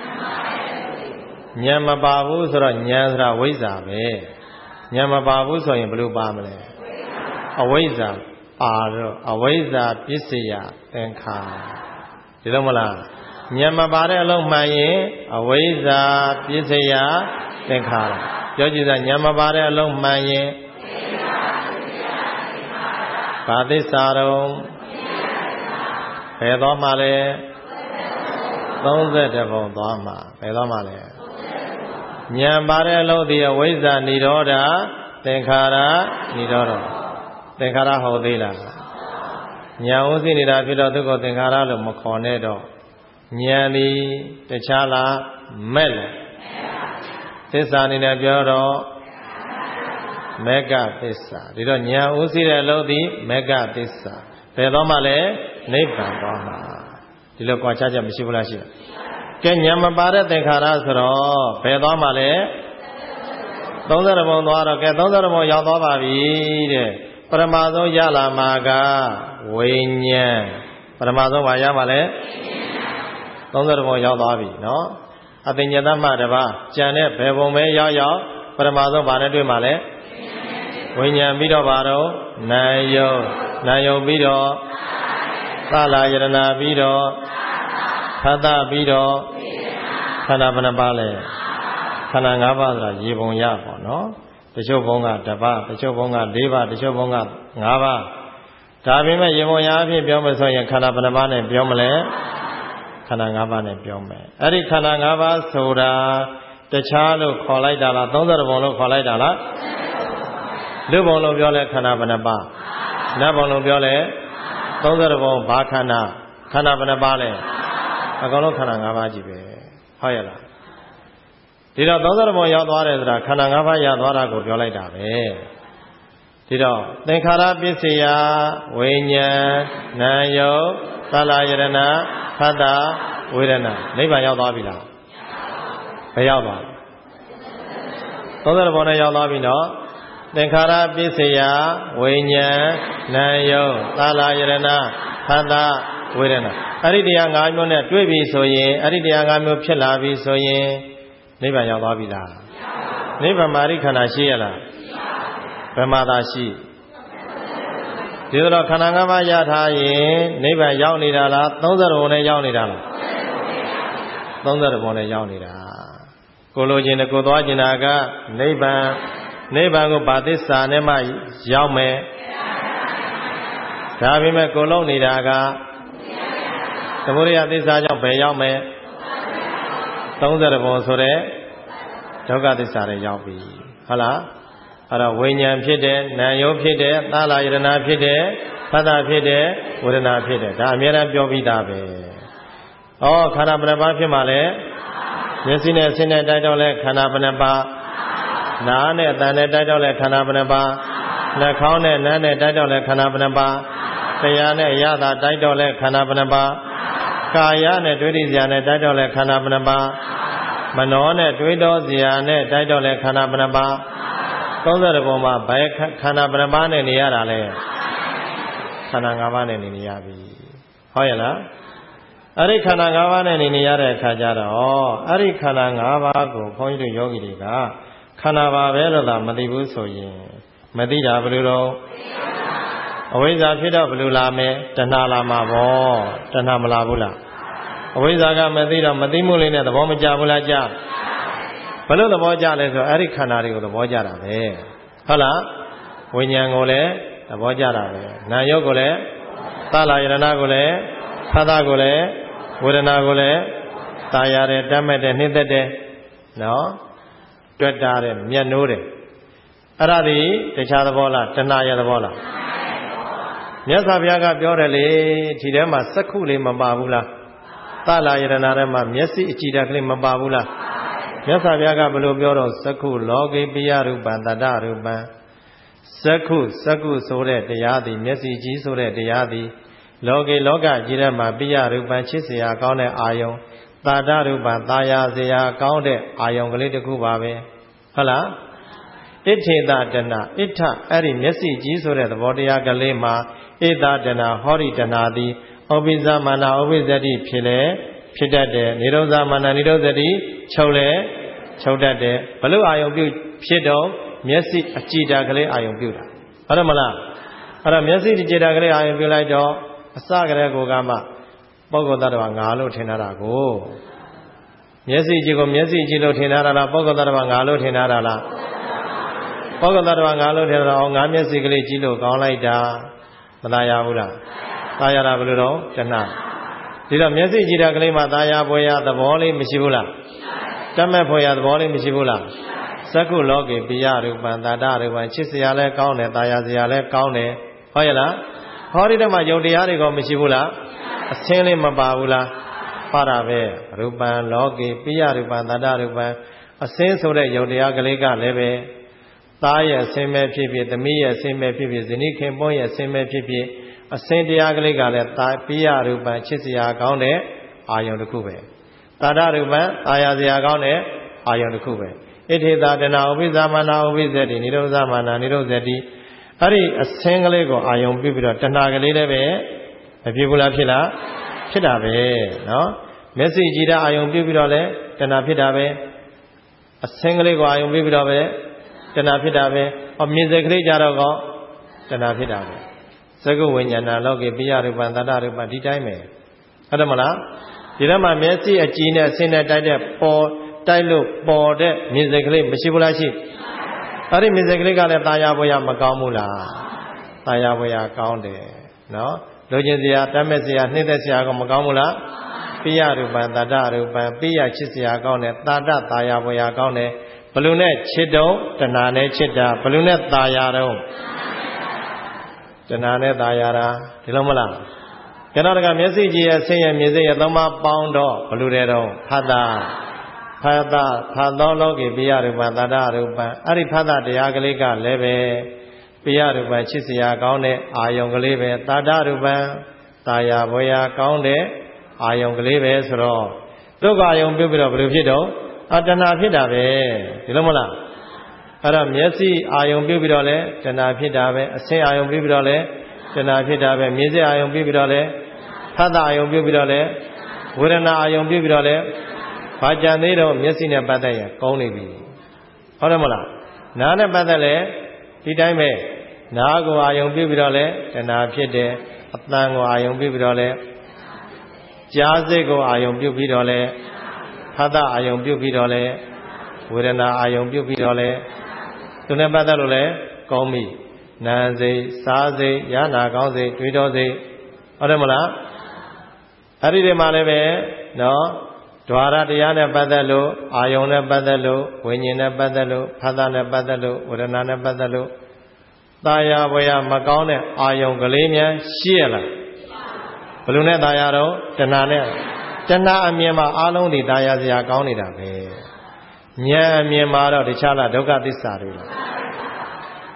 ဉာဏ်မပါဘူးဆိုတော့ဉာဏ်ဆိုတာဝိဇ္ဇာပဲဉာဏ်မပါဘူးဆိုရင်ဘယ်လိုပါမလဲအဝိဇ္ဇာပါတော့အဝိဇ္ဇာပစ္စယသင်္ခါရဒီလိုမလားဉာဏ်မပါတဲ့အလုံးမှန်ရင်အဝိဇ္ဇာပစ္စယသင်္ခါရပြောကြည့်စားဉာဏ်မပါတဲ့အလုံးမှန်ရင်ဘာသစ္စာတော့ဘယ်သွားမှာလဲ30ဘုံသွားမှာဘယ်သွားမှာလဲဉာဏ်ပါတဲ့အလုံးဒီအဝိဇ္ဇာនិရောဓသင်္ခါရនិရောဓသင်္ခါရဟုတ်သေးလားဉာဏ်ဥသိနေတာဖြစ်တော့သူကသင်္ခါရလို့မခေါ်နဲ့တော့ဉာဏ်ဒီတခြားလားမဲ့လားသစ္စာအနေနဲ့ပြောတော့မဂ္ဂသစ္စာဒီတော့ဉာဏ်ဥသိတဲ့အလုံးဒီမဂ္ဂသစ္စာဘယ်တော့မှလဲနိဗ္ဗာန်သွားမှာဒီလိုကြွားချချက်မရှိဘူးလားရှိလားကဲဉာဏ်မပါတဲ့သင်္ခါရဆိုတော့ဘယ်သွားမှာလဲ30ဘုံသွားတော့ကဲ30ဘုံရောက်သွားပါပြီတဲ့ပရမဆုံးရလာမှာကဝိညာဉ်ပရမဆုံးဘာရမှာလဲ30ဘုံရောက်သွားပြီနော်အသိဉာဏ်သမတပါကြံတဲ့ဘယ်ဘုံပဲရောက်ပရမဆုံးဘာနဲ့တွေ့မှာလဲဝိညာဉ်ပြီးတော့ဘာတော့နာယုပြီးတော့သလာယရဏပြီးတော့ဖတ်တာပြီးတော့ခန္ဓာဘယ်နှပါလဲခန္ဓာ၅ပါးဆိုတာရေပုံရပေါ့နော်တချို့ဘုံက1ပါးတချို့ဘုံက4ပါးတချို့ဘုံက5ပါးဒါပေမဲ့ရေပုံရအဖြစ်ပြောမယ်ဆိုရင်ခန္ဓာဘယ်နှပါးနဲ့ပြောမလဲခန္ဓာ၅ပါးနဲ့ပြောမယ်အဲ့ဒီခန္ဓာ၅ပါးဆိုတာတခြားလို့ခေါ်လိုက်တာလား30ဘုံလို့ခေါ်လိုက်တာလားလူဘုံလို့ပြောလဲခန္ဓာဘယ်နှပါးနတ်ဘုံလို့ပြောလဲ30ဘုံဘာခန္ဓာဘယ်နှပါးလဲအကောင်လုံးခန္ဓာ၅ပါးကြီးပဲဟုတ်ရဲ့လားဒီတော့30ဘုံရောက်သွားတယ်ဆိုတာခန္ဓာ၅ပါးရသွားတာကိုပြောလိုက်တာပဲဒီတော့သင်္ခါရပစ္စယဝိညာဉ်နာယုသလယရဏဖတ်တာဝေဒနာနိဗ္ဗာန်ရောက်သွားပြီလားဘယ်ရောက်သွား30ဘုံနဲ့ရောက်သွားပြီနော်သင်္ခါရပစ္စယဝိညာဉ်နာယုသလယရဏဖတ်တာဝေဒနာအဲ့ဒီတရား၅မျိုးနဲ့တွေ့ပြီဆိုရင်အဲ့ဒီတရား၅မျိုးဖြစ်လာပြီဆိုရင်နိဗ္ဗာန်ရောက်သွားပြီလားနိဗ္ဗာန်မာရိခန္ဓာရှိရလားဘယ်မှာသာရှိဒီလိုခန္ဓာ၅ပါးရထားရင်နိဗ္ဗာန်ရောက်နေတာလား30ဘုံနဲ့ရောက်နေတာလား30ဘုံနဲ့ရောက်နေတာကိုလိုချင်တဲ့ကိုသွားချင်တာကနိဗ္ဗာန်ကိုဗာသစ္စာနဲ့မှရောက်မယ်ဒါပေမဲ့ကိုလုံးနေတာကသမုဒိယသစ္စာကြောင့်ဘယ်ရောက်မယ်30ဘုံဆိုတဲ့ဒုက္ခသစ္စာတွေရောက်ပြီဟုတ်လားအဲ့တော့ဝိညာဉ်ဖြစ်တယ်နာယုဖြစ်တယ်သလယရဏဖြစ်တယ်ဖတ်တာဖြစ်တယ်ဝေဒနာဖြစ်တယ်ဒါအများအားပြောပြီးသားပဲဩခန္ဓာဘယ်နှပါးဖြစ်မှာလဲမျက်စိနဲ့ဆင်းနဲ့တိုက်တော့လဲခန္ဓာဘယ်နှပါးနားနဲ့အသံနဲ့တိုက်တော့လဲခန္ဓာဘယ်နှပါးနှာခေါင်းနဲ့နားနဲ့တိုက်တော့လဲခန္ဓာဘယ်နှပါးတရားနဲ့ရတာတိုက်တော့လဲခန္ဓာဘယ်နှပါးကာယနဲ့တွေးတိစရာနဲ့တိုက်တော့လဲခန္ဓာဘယ်နှပါးမနောနဲ့တွေးတော့စရာနဲ့တိုက်တော့လဲခန္ဓာဘယ်နှပါး30ပုံမှာဘယ်ခန္ဓာဘယ်နှပါးနဲ့နေရတာလဲခန္ဓာ၅ပါးနဲ့နေရပြီဟုတ်ရဲ့လားအဲ့ဒီခန္ဓာ၅ပါးနဲ့နေရတဲ့အခါကျတော့အဲ့ဒီခန္ဓာ၅ပါးကိုဘုန်းကြီးတို့ယောဂီတွေကခန္ဓာပါပဲလို့သာမသိဘူးဆိုရင်မသိတာဘယ်လိုတော့အဝိဇ္ဇာဖြစ်တော့ဘယ်လိုလာမယ်တဏှာလာမှာပေါ့တဏှာမလာဘူးလားအဝိဇ္ဇာကမသိတော့မသိမှုလေးနဲ့သဘောမကျဘူးလားကြားဘယ်လိုသဘောကျလဲဆိုအဲ့ဒီခန္ဓာတွေကိုသဘောကျတာပဲဟုတ်လားဝိညာဉ်ကိုလည်းသဘောကျတာပဲနာယုတ်ကိုလည်းသလယရဏကိုလည်းဖသကိုလည်းဝေဒနာကိုလည်းตายရတယ်တတ်မဲ့တယ်နှိမ့်သက်တယ်နော်တွက်တာတယ်မျက်နှိုးတယ်အဲ့ဒါဒီတခြားသဘောလားတဏှာရဲ့သဘောလားမြတ်စွာဘုရားကပြောတယ်လေဒီထဲမှာစက္ခုလေးမပါဘူးလားသလယရဏထဲမှာမျက်စိအကြည့်ဓာတ်ကလေးမပါဘူးလားမြတ်စွာဘုရားကဘယ်လိုပြောတော့စက္ခုလောကေပိယရူပံတတ္တရူပံစက္ခုဆိုတဲ့တရားသည်မျက်စိကြည့်ဆိုတဲ့တရားသည်လောကေလောကကြီးထဲမှာပိယရူပံချစ်စရာကောင်းတဲ့အာယုံတာတရူပံตาယာစရာကောင်းတဲ့အာယုံကလေးတစ်ခုပါပဲဟုတ်လားဣထေတတဏဣထအဲ့ဒီမျက်စိကြည့်ဆိုတဲ့သဘောတရားကလေးမှာဣတတဏဟောရိတဏသည်ဩပိဇမာနဩပိဇတိဖြစ်လေဖြစ်တတ်တယ်နိရောဓမာနနိရောဓတိချုပ်လေချုပ်တတ်တယ်ဘလို့အာယုံပြုဖြစ်တော့မျက်စိအကြည်ဓာတ်ကလေးအာယုံပြုတာဟုတ်တယ်မလားအဲ့တော့မျက်စိအကြည်ဓာတ်ကလေးအာယုံပြုလိုက်တော့အစကလေးကိုကမှပုဂ္ဂိုလ်တ attva ငါလို့ထင်တာကိုမျက်စိကြည့်ကိုမျက်စိကြည့်လို့ထင်တာလားပုဂ္ဂိုလ်တ attva ငါလို့ထင်တာလားပုဂ္ဂိုလ်တ attva ငါလို့ထင်တာငါမျက်စိကလေးကြည့်လို့ကောင်းလိုက်တာမသာရဘူးလားသာရတာဘယ်လိုတော့တဏှာဒီတော့မျက်စိကြည့်တာကလေးမှာသာယာပွေရသဘောလေးမရှိဘူးလားတတ်မဲ့ဖွယ်ရသဘောလေးမရှိဘူးလားစက္ခုလောကေပိယရူပံတတ္တရူပံချစ်စရာလဲကောင်းတယ်သာယာစရာလဲကောင်းတယ်ဟုတ်ရဲ့လားဟောဒီတမှာယုံတရားတွေကမရှိဘူးလားအစင်းလေးမပါဘူးလားပါတာပဲရူပံလောကေပိယရူပံတတ္တရူပံအစင်းဆိုတဲ့ယုံတရားကလေးကလည်းပဲသားရဲ့အစင်းပဲဖြစ်ဖြစ်သမီးရဲ့အစင်းပဲဖြစ်ဖြစ်ဇနီးခင်ပွန်းရဲ့အစင်းပဲဖြစ်ဖြစ်အစင်းတရားကလေးကလည်းပိယရူပံချစ်စရာကောင်းတဲ့အာယုံတစ်ခုပဲတတ္တရူပံအာရစရာကောင်းတဲ့အာယုံတစ်ခုပဲဣထေတတနာဥပိသမနာဥပိသတိနိရောဓမာနာနိရောဓတိအဲ့ဒီအစင်းကလေးကိုအာယုံပြုပြီးတော့တဏှာကလေးလည်းပဲမဖြစ်ဘူးလားဖြစ်လားဖြစ်တာပဲနော်မျက်စိကြည့်တဲ့အာယုံပြုပြီးတော့လည်းတဏှာဖြစ်တာပဲအစင်းကလေးကိုအာယုံပြုပြီးတော့ပဲတဏှာဖြစ်တာပဲမြင်စိတ်ကလေးကြတော့ကောတဏှာဖြစ်တာပဲသက္ကုဝိညာဏလောကေပိယရူပံတတ္တရူပံဒီတိုင်းပဲဟုတ်တယ်မလားဒီထဲမှာမျက်စိအကြည့်နဲ့အစင်းနဲ့တိုက်တဲ့တိုက်လို့ပေါ်တဲ့မြင်စိတ်ကလေးမရှိဘူးလားရှိအဲ့ဒီမြင်စိတ်ကလေးကလည်းတာယာဘွယ်မကောင်းဘူးလားတာယာဘွယ်ကောင်းတယ်နော်လိုချင်စရာတတ်မဲ့စရာနှိမ့်သက်စရာကမကောင်းဘူးလားပိယရူပံတတ္တရူပံပိယချစ်စရာကောင်းတယ်တာတတာယာဘွယ်ကောင်းတယ်ဘလူနဲ့ချစ်တော့တဏှာနဲ့ချစ်တာဘလူနဲ့တာယာတော့တဏှာနဲ့တာယာတာဒီလိုမလားကျတော့ကမျက်စိကြည့်ရဆင်းရဲမြင်စိတ်ရသုံးပါးပေါင်းတော့ဘလူတဲ့တော့ဖတ်သောလောကေပိယရူပံတတ္တရူပံအဲ့ဒီဖတ်တာတရားကလေးကလည်းပဲပိယရူပံချစ်စရာကောင်းတဲ့အာယုံကလေးပဲတတ္တရူပံတာယာဘွယ်ကောင်းတဲ့အာယုံကလေးပဲဆိုတော့ဒုက္ခအာယုံပြုပြီးတော့ဘယ်လိုဖြစ်တော့တဏှာဖြစ်တာပဲဒီလိုမလားအဲ့တော့မျက်စိအာယုံပြုပြီးတော့လဲတဏှာဖြစ်တာပဲအဆင်းအာယုံပြုပြီးတော့လဲတဏှာဖြစ်တာပဲမြင်စိအာယုံပြုပြီးတော့လဲဖတ်တာအာယုံပြုပြီးတော့လဲဝေဒနာအာယုံပြုပြီးတော့လဲဘာကြံသေးတော့မျက်စိနဲ့ပတ်သက်ရင်ကောင်းနေပြီဟုတ်တယ်မလားနားနဲ့ပတ်သက်လဲဒီတိုင်းပဲနားကိုအာယုံပြုပြီးတော့လဲတဏှာဖြစ်တယ်အသံကိုအာယုံပြုပြီးတော့လဲကြားစိတ်ကိုအာယုံပြုပြီးတော့လဲဖတ်တာအာယုံပြုပြီးတော့လဲဝေဒနာအာယုံပြုပြီးတော့လဲသူနဲ့ပတ်သက်လို့လဲကောင်းပြီနာမ်စိတ်စားစိတ်ရနာကောင်းစိတ်တွေးတော်စိတ်ဟုတ်တယ်မလားအဲ့ဒီတွေမှာလည်းပဲနော်ဓဝရတရားနဲ့ပတ်သက်လို့အာယုံနဲ့ပတ်သက်လို့ဝိညာဉ်နဲ့ပတ်သက်လို့ဖတ်တာနဲ့ပတ်သက်လို့ဝေဒနာနဲ့ပတ်သက်လို့တာယာဘွယ်မကောင်းတဲ့အာယုံကလေးများရှိရလားဘယ်လိုနဲ့တာယာတော့တဏှာနဲ့တဏှာအမြင်မှာအလုံးဒီတာယာစရာကောင်းနေတာပဲဉာဏ်အမြင်မှာတော့တခြားလားဒုက္ခသစ္စာတွေလား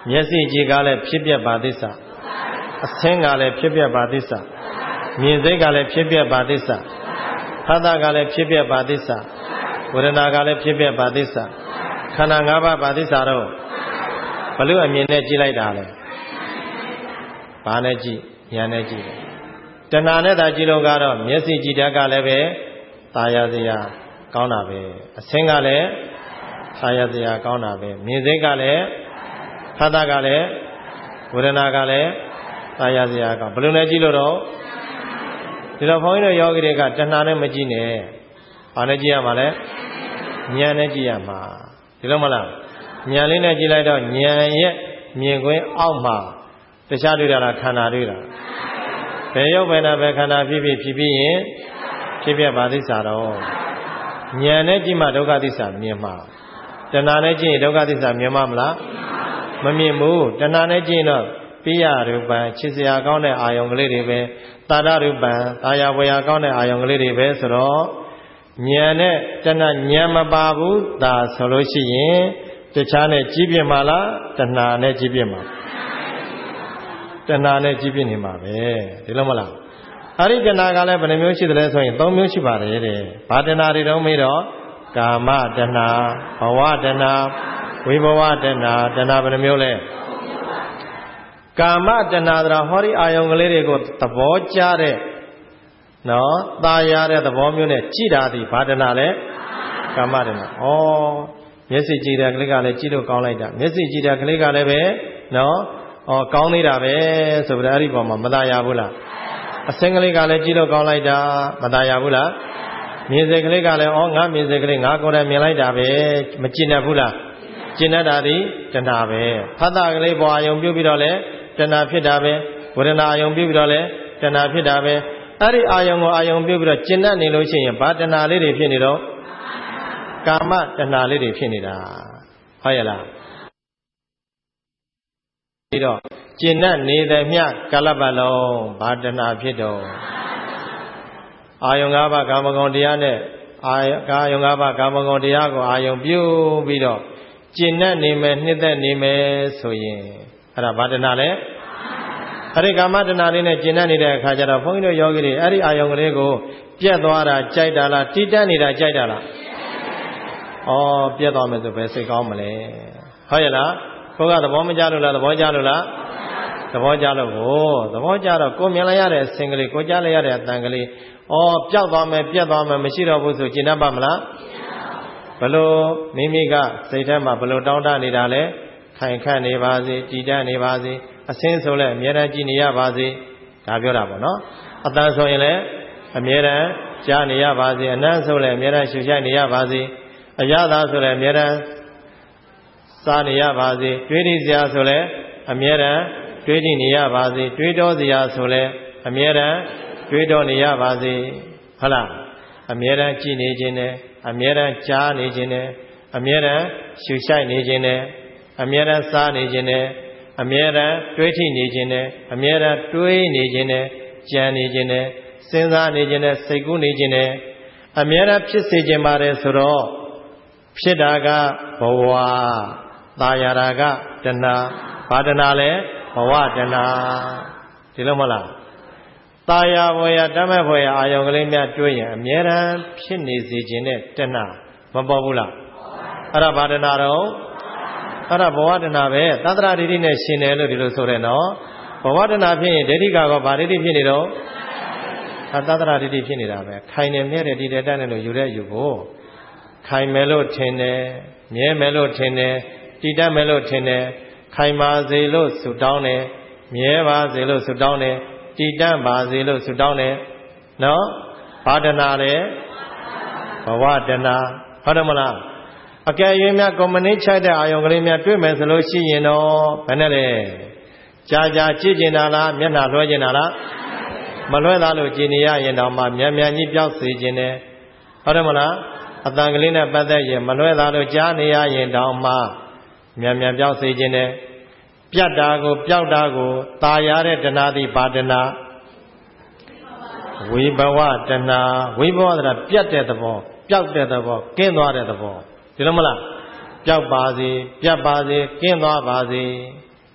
မျက်စိကြည့်ကလည်းဖြစ်ပြပါသစ္စာအဆင်းကလည်းဖြစ်ပြပါသစ္စာမြင်စိတ်ကလည်းဖြစ်ပြပါသစ္စာဖတ်တာကလည်းဖြစ်ပြပါသစ္စာဝေဒနာကလည်းဖြစ်ပြပါသစ္စာခန္ဓာ၅ပါးပါသစ္စာတော့ဘလို့အမြင်နဲ့ကြည့်လိုက်တာလဲဘာနဲ့ကြည့်ဉာဏ်နဲ့ကြည့်တယ်တဏှာနဲ့သာကြည့်လို့ကတော့မျက်စိကြည့်တတ်ကလည်းပဲသာယာစရာကောင်းတာပဲအဆင်းကလည်းသာယာစရာကောင်းတာပဲမြင်စိတ်ကလည်းဖတ်တာကလည်းဝေဒနာကလည်းသာယာစရာကောင်းဘလို့နဲ့ကြည့်လို့တော့ဒီတော့ဘုန်းကြီးတို့ယောဂီတွေကတဏှာနဲ့မကြည့်နဲ့ဘာနဲ့ကြည့်ရမှာလဲဉာဏ်နဲ့ကြည့်ရမှာဒီလိုမလားဉာဏ်လေးနဲ့ကြည့်လိုက်တော့ဉာဏ်ရဲ့မြင်ကွင်းအောက်မှာတခြားတွေ့တာလားခန္ဓာတွေ့တာဘယ်ရုပ်ပဲနာပဲခန္ဓာဖြစ်ဖြစ်ရင်ဖြစ်ပြပါသစ္စာတော့ဉာဏ်နဲ့ကြည့်မှဒုက္ခသစ္စာမြင်မှာတဏှာနဲ့ကြည့်ရင်ဒုက္ခသစ္စာမြင်မှာမလားမမြင်ဘူးတဏှာနဲ့ကြည့်တော့ပိယရူပံချစ်စရာကောင်းတဲ့အာယုံကလေးတွေပဲတာရရူပံတာယာဝေယကောင်းတဲ့အာယုံကလေးတွေပဲဆိုတော့ဉာဏ်နဲ့တဏှာဉာဏ်မပါဘူးဒါဆိုလို့ရှိရင်တခြားနဲ့ကြည့်ပြမှာလားတဏှာနဲ့ကြည့်ပြမှာတဏှာနဲ့ကြည့်ပြနေမှာပဲဒီလိုမလားအဲ့ဒီတဏှာကလည်းဘယ်နှမျိုးရှိသလဲဆိုရင်၃မျိုးရှိပါတယ်တဲ့ဘာတဏှာတွေတော့မေးတော့ကာမတဏှာဘဝတဏှာဝိဘဝတဏှာတဏှာဘယ်နှမျိုးလဲကာမတဏှာဆိုတာဟောဒီအာယုံကလေးတွေကိုသဘောကျတဲ့နော်ตาရတဲ့သဘောမျိုးနဲ့ကြည်တာဒီဘာတဏှာလဲကာမတဏှာဩမျက်စိကြည့်တဲ့ကလေးကလည်းကြည့်လို့ကောင်းလိုက်တာမျက်စိကြည့်တဲ့ကလေးကလည်းပဲနော်ကောင်းနေတာပဲဆိုပြီးတော့အဲ့ဒီပေါ်မှာမตาရဘူးလားအစင်းကလေးကလည်းကြည့်လို့ကောင်းလိုက်တာမตาရဘူးလားမြင်စိတ်ကလေးကလည်းငါမြင်စိတ်ကလေးငါကိုယ်တိုင်မြင်လိုက်တာပဲမကျင်တတ်ဘူးလားကျင်တတ်တာဒီတဏှာပဲဖတ်တာကလေးပေါ်အာယုံပြုတ်ပြီးတော့လဲတဏှာဖြစ်တာပဲဝေဒနာအာယုံပြုတ်ပြီးတော့လဲတဏှာဖြစ်တာပဲအဲ့ဒီအာယုံကိုအာယုံပြုတ်ပြီးတော့ကျင်တတ်နေလို့ရှိရင်ဘာတဏှာလေးတွေဖြစ်နေတော့ကာမတဏှာလေးတွေဖြစ်နေတာဟုတ်ရဲ့လားပြီးတော့ကျင်တတ်နေတဲ့မြကာလပတ်လုံးဘာတဏှာဖြစ်တော့အာယုံ၅ပါးကာမဂုဏ်တရားနဲ့အာယုံ၅ပါးကာမဂုဏ်တရားကိုအာယုံပြုပြီးတော့ကျင်တတ်နေမယ်နှစ်သက်နေမယ်ဆိုရင်အဲ့ဒါဘာတဏှာလဲအဲ့ဒီကာမတဏှာလေးနဲ့ကျင်တတ်နေတဲ့အခါကျတော့ဘုန်းကြီးတို့ယောဂီတွေအဲ့ဒီအာယုံကလေးကိုပြတ်သွားတာကြိုက်တာလားတိတက်နေတာကြိုက်တာလားပြတ်သွားမယ်ဆိုဘယ်စိတ်ကောင်းမလဲဟုတ်ရဲ့လားကိုကသဘောမကျလို့လားသဘောကျလို့လားသဘောကျလို့ကိုသဘောကျတော့ကိုမြင်လိုက်ရတဲ့အစင်ကလေးကိုကြားလိုက်ရတဲ့အတန်ကလေးပျောက်သွားမယ်ပြတ်သွားမယ်မရှိတော့ဘူးဆိုကျင်တတ်ပါမလားဘလို့မိမိကစိတ်ထဲမှာဘလို့တောင်းတနေတာလဲခိုင်ခန့်နေပါစေတည်တတ်နေပါစေအစင်းဆိုလဲအမြဲတမ်းကြည်နေရပါစေဒါပြောတာပေါ့နော်အတန်ဆိုရင်လည်းအမြဲတမ်းကြားနေရပါစေအနံ့ဆိုလည်းအမြဲတမ်းရှုရှိုက်နေရပါစေအရသာဆိုလည်းအမြဲတမ်းစားနေရပါစေတွေးတိစရာဆိုလည်းအမြဲတမ်းတွေးတိနေရပါစေတွေးတောစရာဆိုလည်းအမြဲတမ်းတွေးတောနေရပါစေဟုတ်လားအမြဲတမ်းကြည်နေခြင်းနဲ့အမြဲတမ်းကြားနေခြင်းနဲ့အမြဲတမ်းရှုရှိုက်နေခြင်းနဲ့အမြဲတမ်းစားနေခြင်းနဲ့အမြဲတမ်းတွေးထိနေခြင်းနဲ့အမြဲတမ်းတွေးနေခြင်းနဲ့ကြံနေခြင်းနဲ့စဉ်းစားနေခြင်းနဲ့စိတ်ကူးနေခြင်းနဲ့အမြဲတမ်းဖြစ်စေခြင်းပါတယ်ဆိုတော့ဖြစ်တာကဘဝသာယာတာကတဏှာဘာတဏှာလဲဘဝတဏှာဒီလိုမလားသာယာဘဝရတတ်မဲ့ဘဝရအာယုံကလေးများတွေးရင်အမြဲတမ်းဖြစ်နေစေခြင်းနဲ့တဏှာမပေါ်ဘူးလားအဲ့ဒါဘာတဏှာတော့အဲ့ဒါဘဝတဏှာပဲသတ္တရာဒိဋ္ဌိနဲ့ရှင်တယ်လို့ဒီလိုဆိုတယ်နော်ဘဝတဏှာဖြစ်ရင်ဒိဋ္ဌိကောဘာဒိဋ္ဌိဖြစ်နေတော့သတ္တရာဒိဋ္ဌိဖြစ်နေတာပဲခိုင်နေမြဲတဲ့ဒီတဲ့တတ်တယ်လို့ယူတဲ့ယူကိုခိုင်မယ်လို့ထင်တယ်မြဲမယ်လို့ထင်တယ်တည်တတ်မယ်လို့ထင်တယ်ခိုင်ပါစေလို့ဆုတောင်းတယ်မြဲပါစေလို့ဆုတောင်းတယ်တည်တတ်ပါစေလို့ဆုတောင်းတယ်နော်ဘာတဏှာလဲဘဝတဏှာဟုတ်တယ်မလားအကယ်၍များကွန်မြူနစ်ချိုက်တဲ့အာယုံကလေးများတွေ့မယ်ဆိုလို့ရှိရင်တော့ဘယ်နဲ့လဲကြာကြာကြည့်ကျင်တာလားမျက်နှာလွှဲကျင်တာလားမလွှဲသားလို့ကြည်နေရရင်တော့မှမြန်မြန်ကြီးပြောက်စေခြင်းနဲ့ဟုတ်တယ်မလားအတန်ကလေးနဲ့ပတ်သက်ရင်မလွှဲသားလို့ကြားနေရရင်တော့မှမြန်မြန်ပြောက်စေခြင်းနဲ့ပြတ်တာကိုပျောက်တာကိုตายရတဲ့တဏှာတိဘာတဏှာဝိဘဝတဏှာဝိဘဝဆိုတာပြတ်တဲ့သဘောပျောက်တဲ့သဘောကင်းသွားတဲ့သဘောဒီလိုမလားပျောက်ပါစေပြတ်ပါစေကင်းသွားပါစေ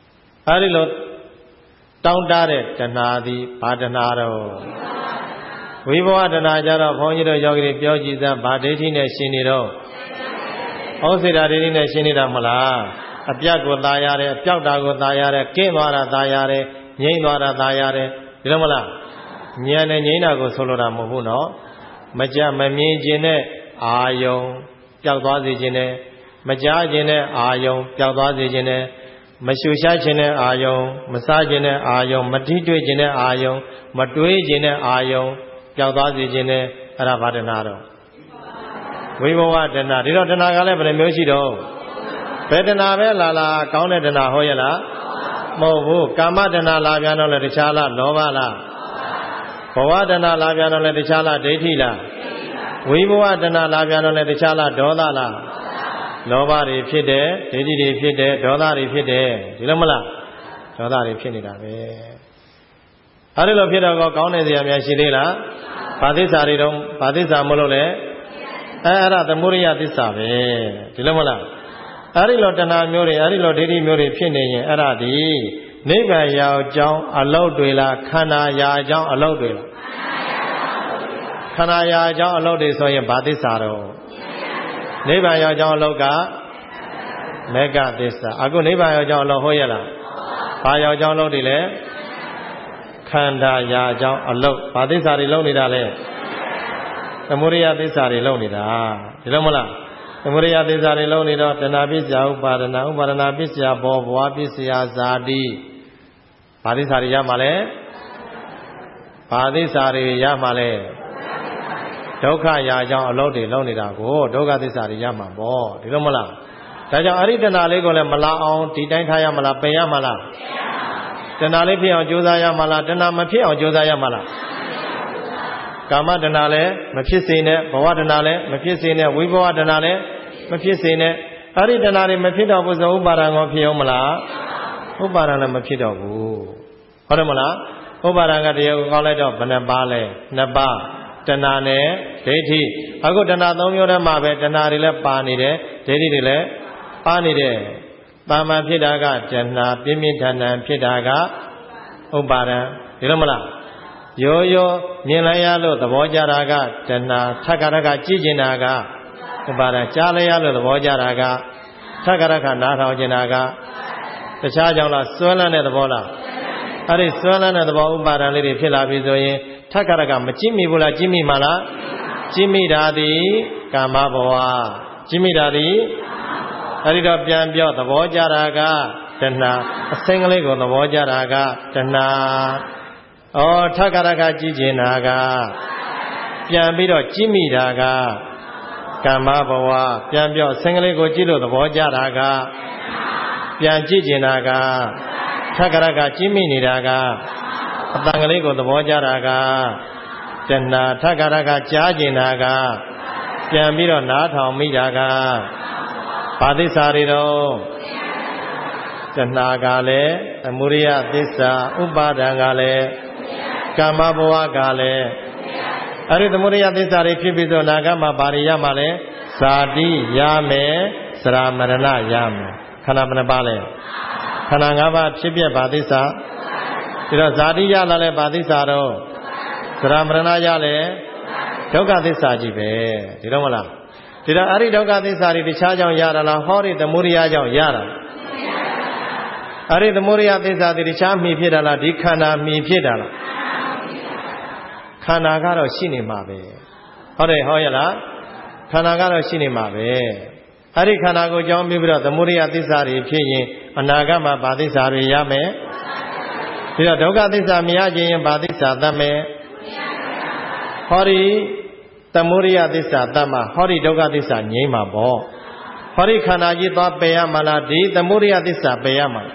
အဲဒီလိုတောင်းတတဲ့တဏှာသည်ဘာတဏှာတော့ဝိဘဝတဏှာကြတော့ဘုန်းကြီးတို့ယောဂီတွေပြောကြည့်စမ်းဗာဒိဋ္ဌိနဲ့ရှင်နေတော့ဩစေတဒိဋ္ဌိနဲ့ရှင်နေတာမလားအပြတ်ကိုသာရတယ်အပြောက်တာကိုသာရတယ်ကင်းသွားတာသာရတယ်ငြိမ့်သွားတာသာရတယ်ဒီလိုမလားဉာဏ်နဲ့ငြိမ့်တာကိုဆိုလိုတာမဟုတ်ဘူးနော်မကြမမြင်ခြင်းနဲ့အာယုံပျောက်သွားစေခြင်းနဲ့မကြားခြင်းနဲ့အာယုံပျောက်သွားစေခြင်းနဲ့မရှုရှားခြင်းနဲ့အာယုံမစားခြင်းနဲ့အာယုံမထိတွေ့ခြင်းနဲ့အာယုံမတွေးခြင်းနဲ့အာယုံပျောက်သွားစေခြင်းနဲ့အဲ့ဒါဘာတဏှာတော့ဝိဘဝတဏှာဒီတော့တဏှာကလည်းဘယ်နှမျိုးရှိတော့ဘယ်တဏှာပဲလာကောင်းတဲ့တဏှာဟောရလားမဟုတ်ဘူးကာမတဏှာလာပြန်တော့လည်းတခြားလားလောဘလားဘဝတဏှာလာပြန်တော့လည်းတခြားလားဒိဋ္ဌိလားဝိဘဝတဏှာလာပြန်တော့လည်းတခြားလားဒေါသလားလောဘတွေဖြစ်တယ်ဒိဋ္ဌိတွေဖြစ်တယ်ဒေါသတွေဖြစ်တယ်ဒီလိုမလားဒေါသတွေဖြစ်နေတာပဲအဲဒီလိုဖြစ်တော့ကောင်းတဲ့ဇာများရှိသေးလားဘာသစ္စာတွေတော့ဘာသစ္စာမလို့လဲအဲ့ဒါသမုဒိယသစ္စာပဲဒီလိုမလားအဲဒီလိုတဏှာမျိုးတွေအဲဒီလိုဒိဋ္ဌိမျိုးတွေဖြစ်နေရင်အဲ့ဒါဒီနိဗ္ဗာန်ရောက်ကြောင်းအလုတ်တွေလားခန္ဓာရာကြောင်းအလုတ်တွေလားခန္ဓာရာကြောင်းအလုတ်တွေဆိုရင်ဘာသစ္စာတော့နိဗ္ဗာန်ရောက်ကြောင်းအလုတ်ကမေဃသစ္စာအခုနိဗ္ဗာန်ရောက်ကြောင်းအလုတ်ဟောရလားဘာရောက်ကြောင်းအလုတ်တွေလဲခန္ဓာရာကြောင်းအလုတ်ဘာသစ္စာတွေလုံးနေတာလဲသမုဒိယသစ္စာတွေလုံးနေတာဒီလိုမလားသမုဒိယသစ္စာတွေလုံးနေတော့တဏှာပစ္စယဥပါဒနာဥပါဒနာပစ္စယဘောဘဝပစ္စယဇာတိဘာသစ္စာတွေရမှာလဲဘာသစ္စာတွေရမှာလဲဒုက္ခရာကြောင့်အလုတ်တွေလုံးနေတာကိုဒုက္ခသစ္စာတွေရမှာပေါ့ဒီလိုမလားဒါကြောင့်အရိတဏှာလေးကိုလည်းမလာအောင်ဒီတိုင်းထားရမလားပယ်ရမလားတဏှာလေးဖြစ်အောင်ကြိုးစားရမလားတဏှာမဖြစ်အောင်ကြိုးစားရမလားကာမတဏှာလည်းမဖြစ်စေနဲ့ဘဝတဏှာလည်းမဖြစ်စေနဲ့ဝိဘဝတဏှာလည်းမဖြစ်စေနဲ့အရိတဏှာတွေမဖြစ်တော့ဘူးဆိုဥပါဒံကိုဖြစ်အောင်မလားဥပါဒံလည်းမဖြစ်တော့ဘူးဟုတ်တယ်မလားဥပါဒံကတရားကိုကောင်းလိုက်တော့ဘယ်နှပါလဲနှစ်ပါးတဏှာနဲ့ဒိဋ္ဌိအခုတဏှာ၃မျိုးထဲမှာပဲတဏှာတွေလည်းပါနေတယ်ဒိဋ္ဌိတွေလည်းပါနေတယ်တာမန်ဖြစ်တာကတဏှာပြင်းပြင်းထန်ထန်ဖြစ်တာကဥပါဒံဒီလိုမလားရိုးရိုးမြင်လိုက်ရလို့သဘောကြတာကတဏှာထက္ကရကကြည့်ကျင်တာကဥပါဒံကြားလိုက်ရလို့သဘောကြတာကထက္ကရကနားထောင်ကျင်တာကတခြားကြောင့်လားစွဲလန်းတဲ့သဘောလားအဲ့ဒီစွဲလန်းတဲ့သဘောဥပါဒံလေးတွေဖြစ်လာပြီဆိုရင်ထက္ကရကမကြည့်မိဘူးလားကြည့်မိမှာလားကြည့်မိတာသည်ကာမဘဝကြည့်မိတာသည်အဲ့ဒီတော့ပြန်ပြောသဘောကြတာကတဏှာအစိမ်းကလေးကိုသဘောကြတာကတဏှာထက္ကရကကြည့်ကျင်တာကပြန်ပြီးတော့ကြည့်မိတာကကာမဘဝပြန်ပြောအစိမ်းကလေးကိုကြည့်လို့သဘောကြတာကပြန်ကြည့်ကျင်တာကထက္ကရကကြည့်မိနေတာကအတန်ကလေးကိုသဘောကြတာကတဏှာထက္ကရကကြားကျင်တာကပြန်ပြီးတော့နားထောင်မိတာကဘာသစ္စာတွေတော့တဏှာကလည်းသမုဒိယသစ္စာဥပါဒံကလည်းကာမဘဝကလည်းအဲ့ဒီသမုဒိယသစ္စာတွေဖြစ်ပြီးတော့နာဂမှာဘာတွေရမှာလဲဇာတိရမယ်စရာမရဏရမယ်ခန္ဓာဘယ်နှပါလဲခန္ဓာ၅ပါးဖြစ်ပြဘာသစ္စာဒီတော့ဇာတိရလာလဲဘာသစ္စာတော့စရာမရဏရလဲဒုက္ခသစ္စာကြီးပဲဒီတော့မလားဒီတော့အဲ့ဒီဒုက္ခသစ္စာတွေတခြားကြောင့်ရတာလားဟောဒီသမုဒိယကြောင့်ရတာအဲ့ဒီသမုဒိယသစ္စာတွေတခြားမှီဖြစ်တာလားဒီခန္ဓာမှီဖြစ်တာလားခန္ဓာကတော့ရှိနေမှာပဲဟုတ်တယ်ဟောရလားခန္ဓာကတော့ရှိနေမှာပဲအဲ့ဒီခန္ဓာကိုကြောင်းပြီးတော့သမုဒိယသစ္စာတွေဖြစ်ရင်အနာဂတ်မှာဘာသစ္စာတွေရမယ်ဒီတော့ဒုက္ခသစ္စာမရခြင်းရင်ဘာသစ္စာသတ်မယ်ဟောဒီသမုဒိယသစ္စာတတ်မှာဟောဒီဒုက္ခသစ္စာငြိမ်းမှာပေါ့ဟောဒီခန္ဓာကြီးသွားပယ်ရမှာလားဒီသမုဒိယသစ္စာပယ်ရမှာ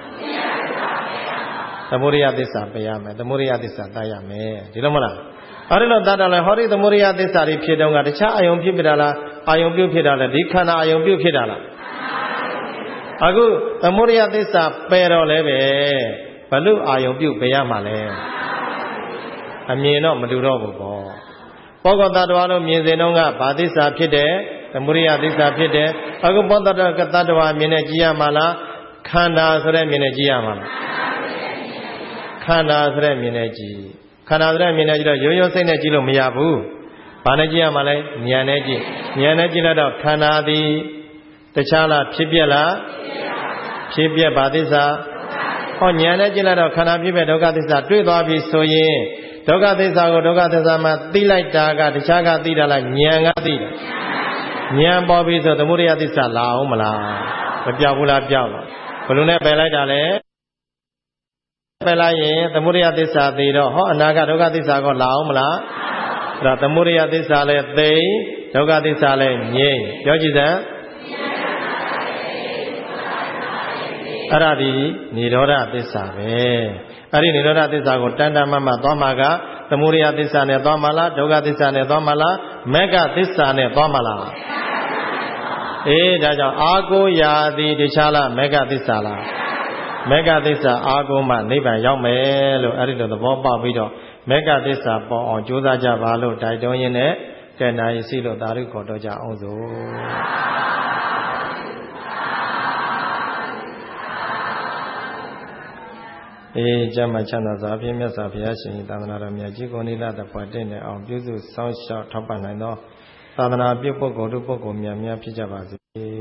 သမုဒိယသစ္စာပယ်ရမယ်သမုဒိယသစ္စာတတ်ရမယ်ဒီလိုမလားအဲ့ဒီလိုတတ်တယ်လဲဟောဒီသမုဒိယသစ္စာတွေဖြစ်တော့ကတခြားအာယုံဖြစ်တာလားအာယုံပြုတ်ဖြစ်တာလဲဒီခန္ဓာအာယုံပြုတ်ဖြစ်တာလားအခုသမုဒိယသစ္စာပယ်တော့လဲပဲဘလို့အာယုံပြုတ်ပယ်ရမှာလဲအမြင်တော့မတူတော့ဘူးပေါ့ပောဂတတ္တဝါတို့မြင်စဉ်တုန်းကဘာသစ္စာဖြစ်တယ်သမုဒိယသစ္စာဖြစ်တယ်အခုပောဂတ္တဝါမြင်နဲ့ကြည့်ရမှာလားခန္ဓာဆိုတဲ့မြင်နဲ့ကြည့်ရမှာလားခန္ဓာဆိုတဲ့မြင်နဲ့ကြည့်ခန္ဓာဆိုတဲ့မြင်နဲ့ကြည့်တော့ရိုးရိုးစိတ်နဲ့ကြည့်လို့မရဘူးဘာနဲ့ကြည့်ရမှာလဲဉာဏ်နဲ့ကြည့်ဉာဏ်နဲ့ကြည့်လိုက်တော့ခန္ဓာသည်တခြားလားဖြစ်ပြက်လားဖြစ်ပြက်ပါသစ္စာဟောဉာဏ်နဲ့ကြည့်လိုက်တော့ခန္ဓာဖြစ်ပြက်ဒုက္ခသစ္စာတွေ့သွားပြီဆိုရင်ဒုက္ခသစ္စာကိုဒုက္ခသစ္စာမှာသိလိုက်တာကတခြားကသိတာလားဉာဏ်ကသိတာဉာဏ်ပေါ်ပြီဆိုသမုဒယသစ္စာလာအောင်မလားမပြောက်ဘူးလားပြောက်လားဘယ်လိုနဲ့ပယ်လိုက်တာလဲပယ်လိုက်ရင်သမုဒယသစ္စာသိတော့ဟောအနာဂတ်ဒုက္ခသစ္စာကိုလာအောင်မလားအဲ့ဒါသမုဒယသစ္စာလဲသိဒုက္ခသစ္စာလဲငြိမ့်ပြောကြည့်စမ်းအဲ့ဒါဒီនិရောဓသစ္စာပဲအဲ့ဒီនិရောဓသစ္စာကိုတန်တမမသွားမှာကသမုဒယသစ္စာနဲ့သွားမှာလားဒုက္ခသစ္စာနဲ့သွားမှာလားမဂ္ဂသစ္စာနဲ့သွားမှာလားအေးဒါကြောင့်အာကိုရာသည်တခြားလားမဂ္ဂသစ္စာလားမဂ္ဂသစ္စာအာကိုမှနိဗ္ဗာန်ရောက်မယ်လို့အဲ့ဒီလိုသဘောပေါက်ပြီးတော့မဂ္ဂသစ္စာပေါ်အောင်ကြိုးစားကြပါလို့တိုက်တွန်းရင်းနဲ့ကဲနိုင်စီလို့သာဓုခေါ်တော့ကြအောင်စို့ကျမ်းမှာချမ်းသာစွာဖြင့်မြတ်စွာဘုရားရှင်သာသနာတော်မြတ်ကြီးကိုနိလတဖွယ်တင့်တဲ့အောင်ပြုစုစောင့်ရှောက်ထောက်ပံ့နိုင်သောသာသနာပြုပုဂ္ဂိုလ်တို့ပုဂ္ဂိုလ်များဖြစ်ကြပါစေ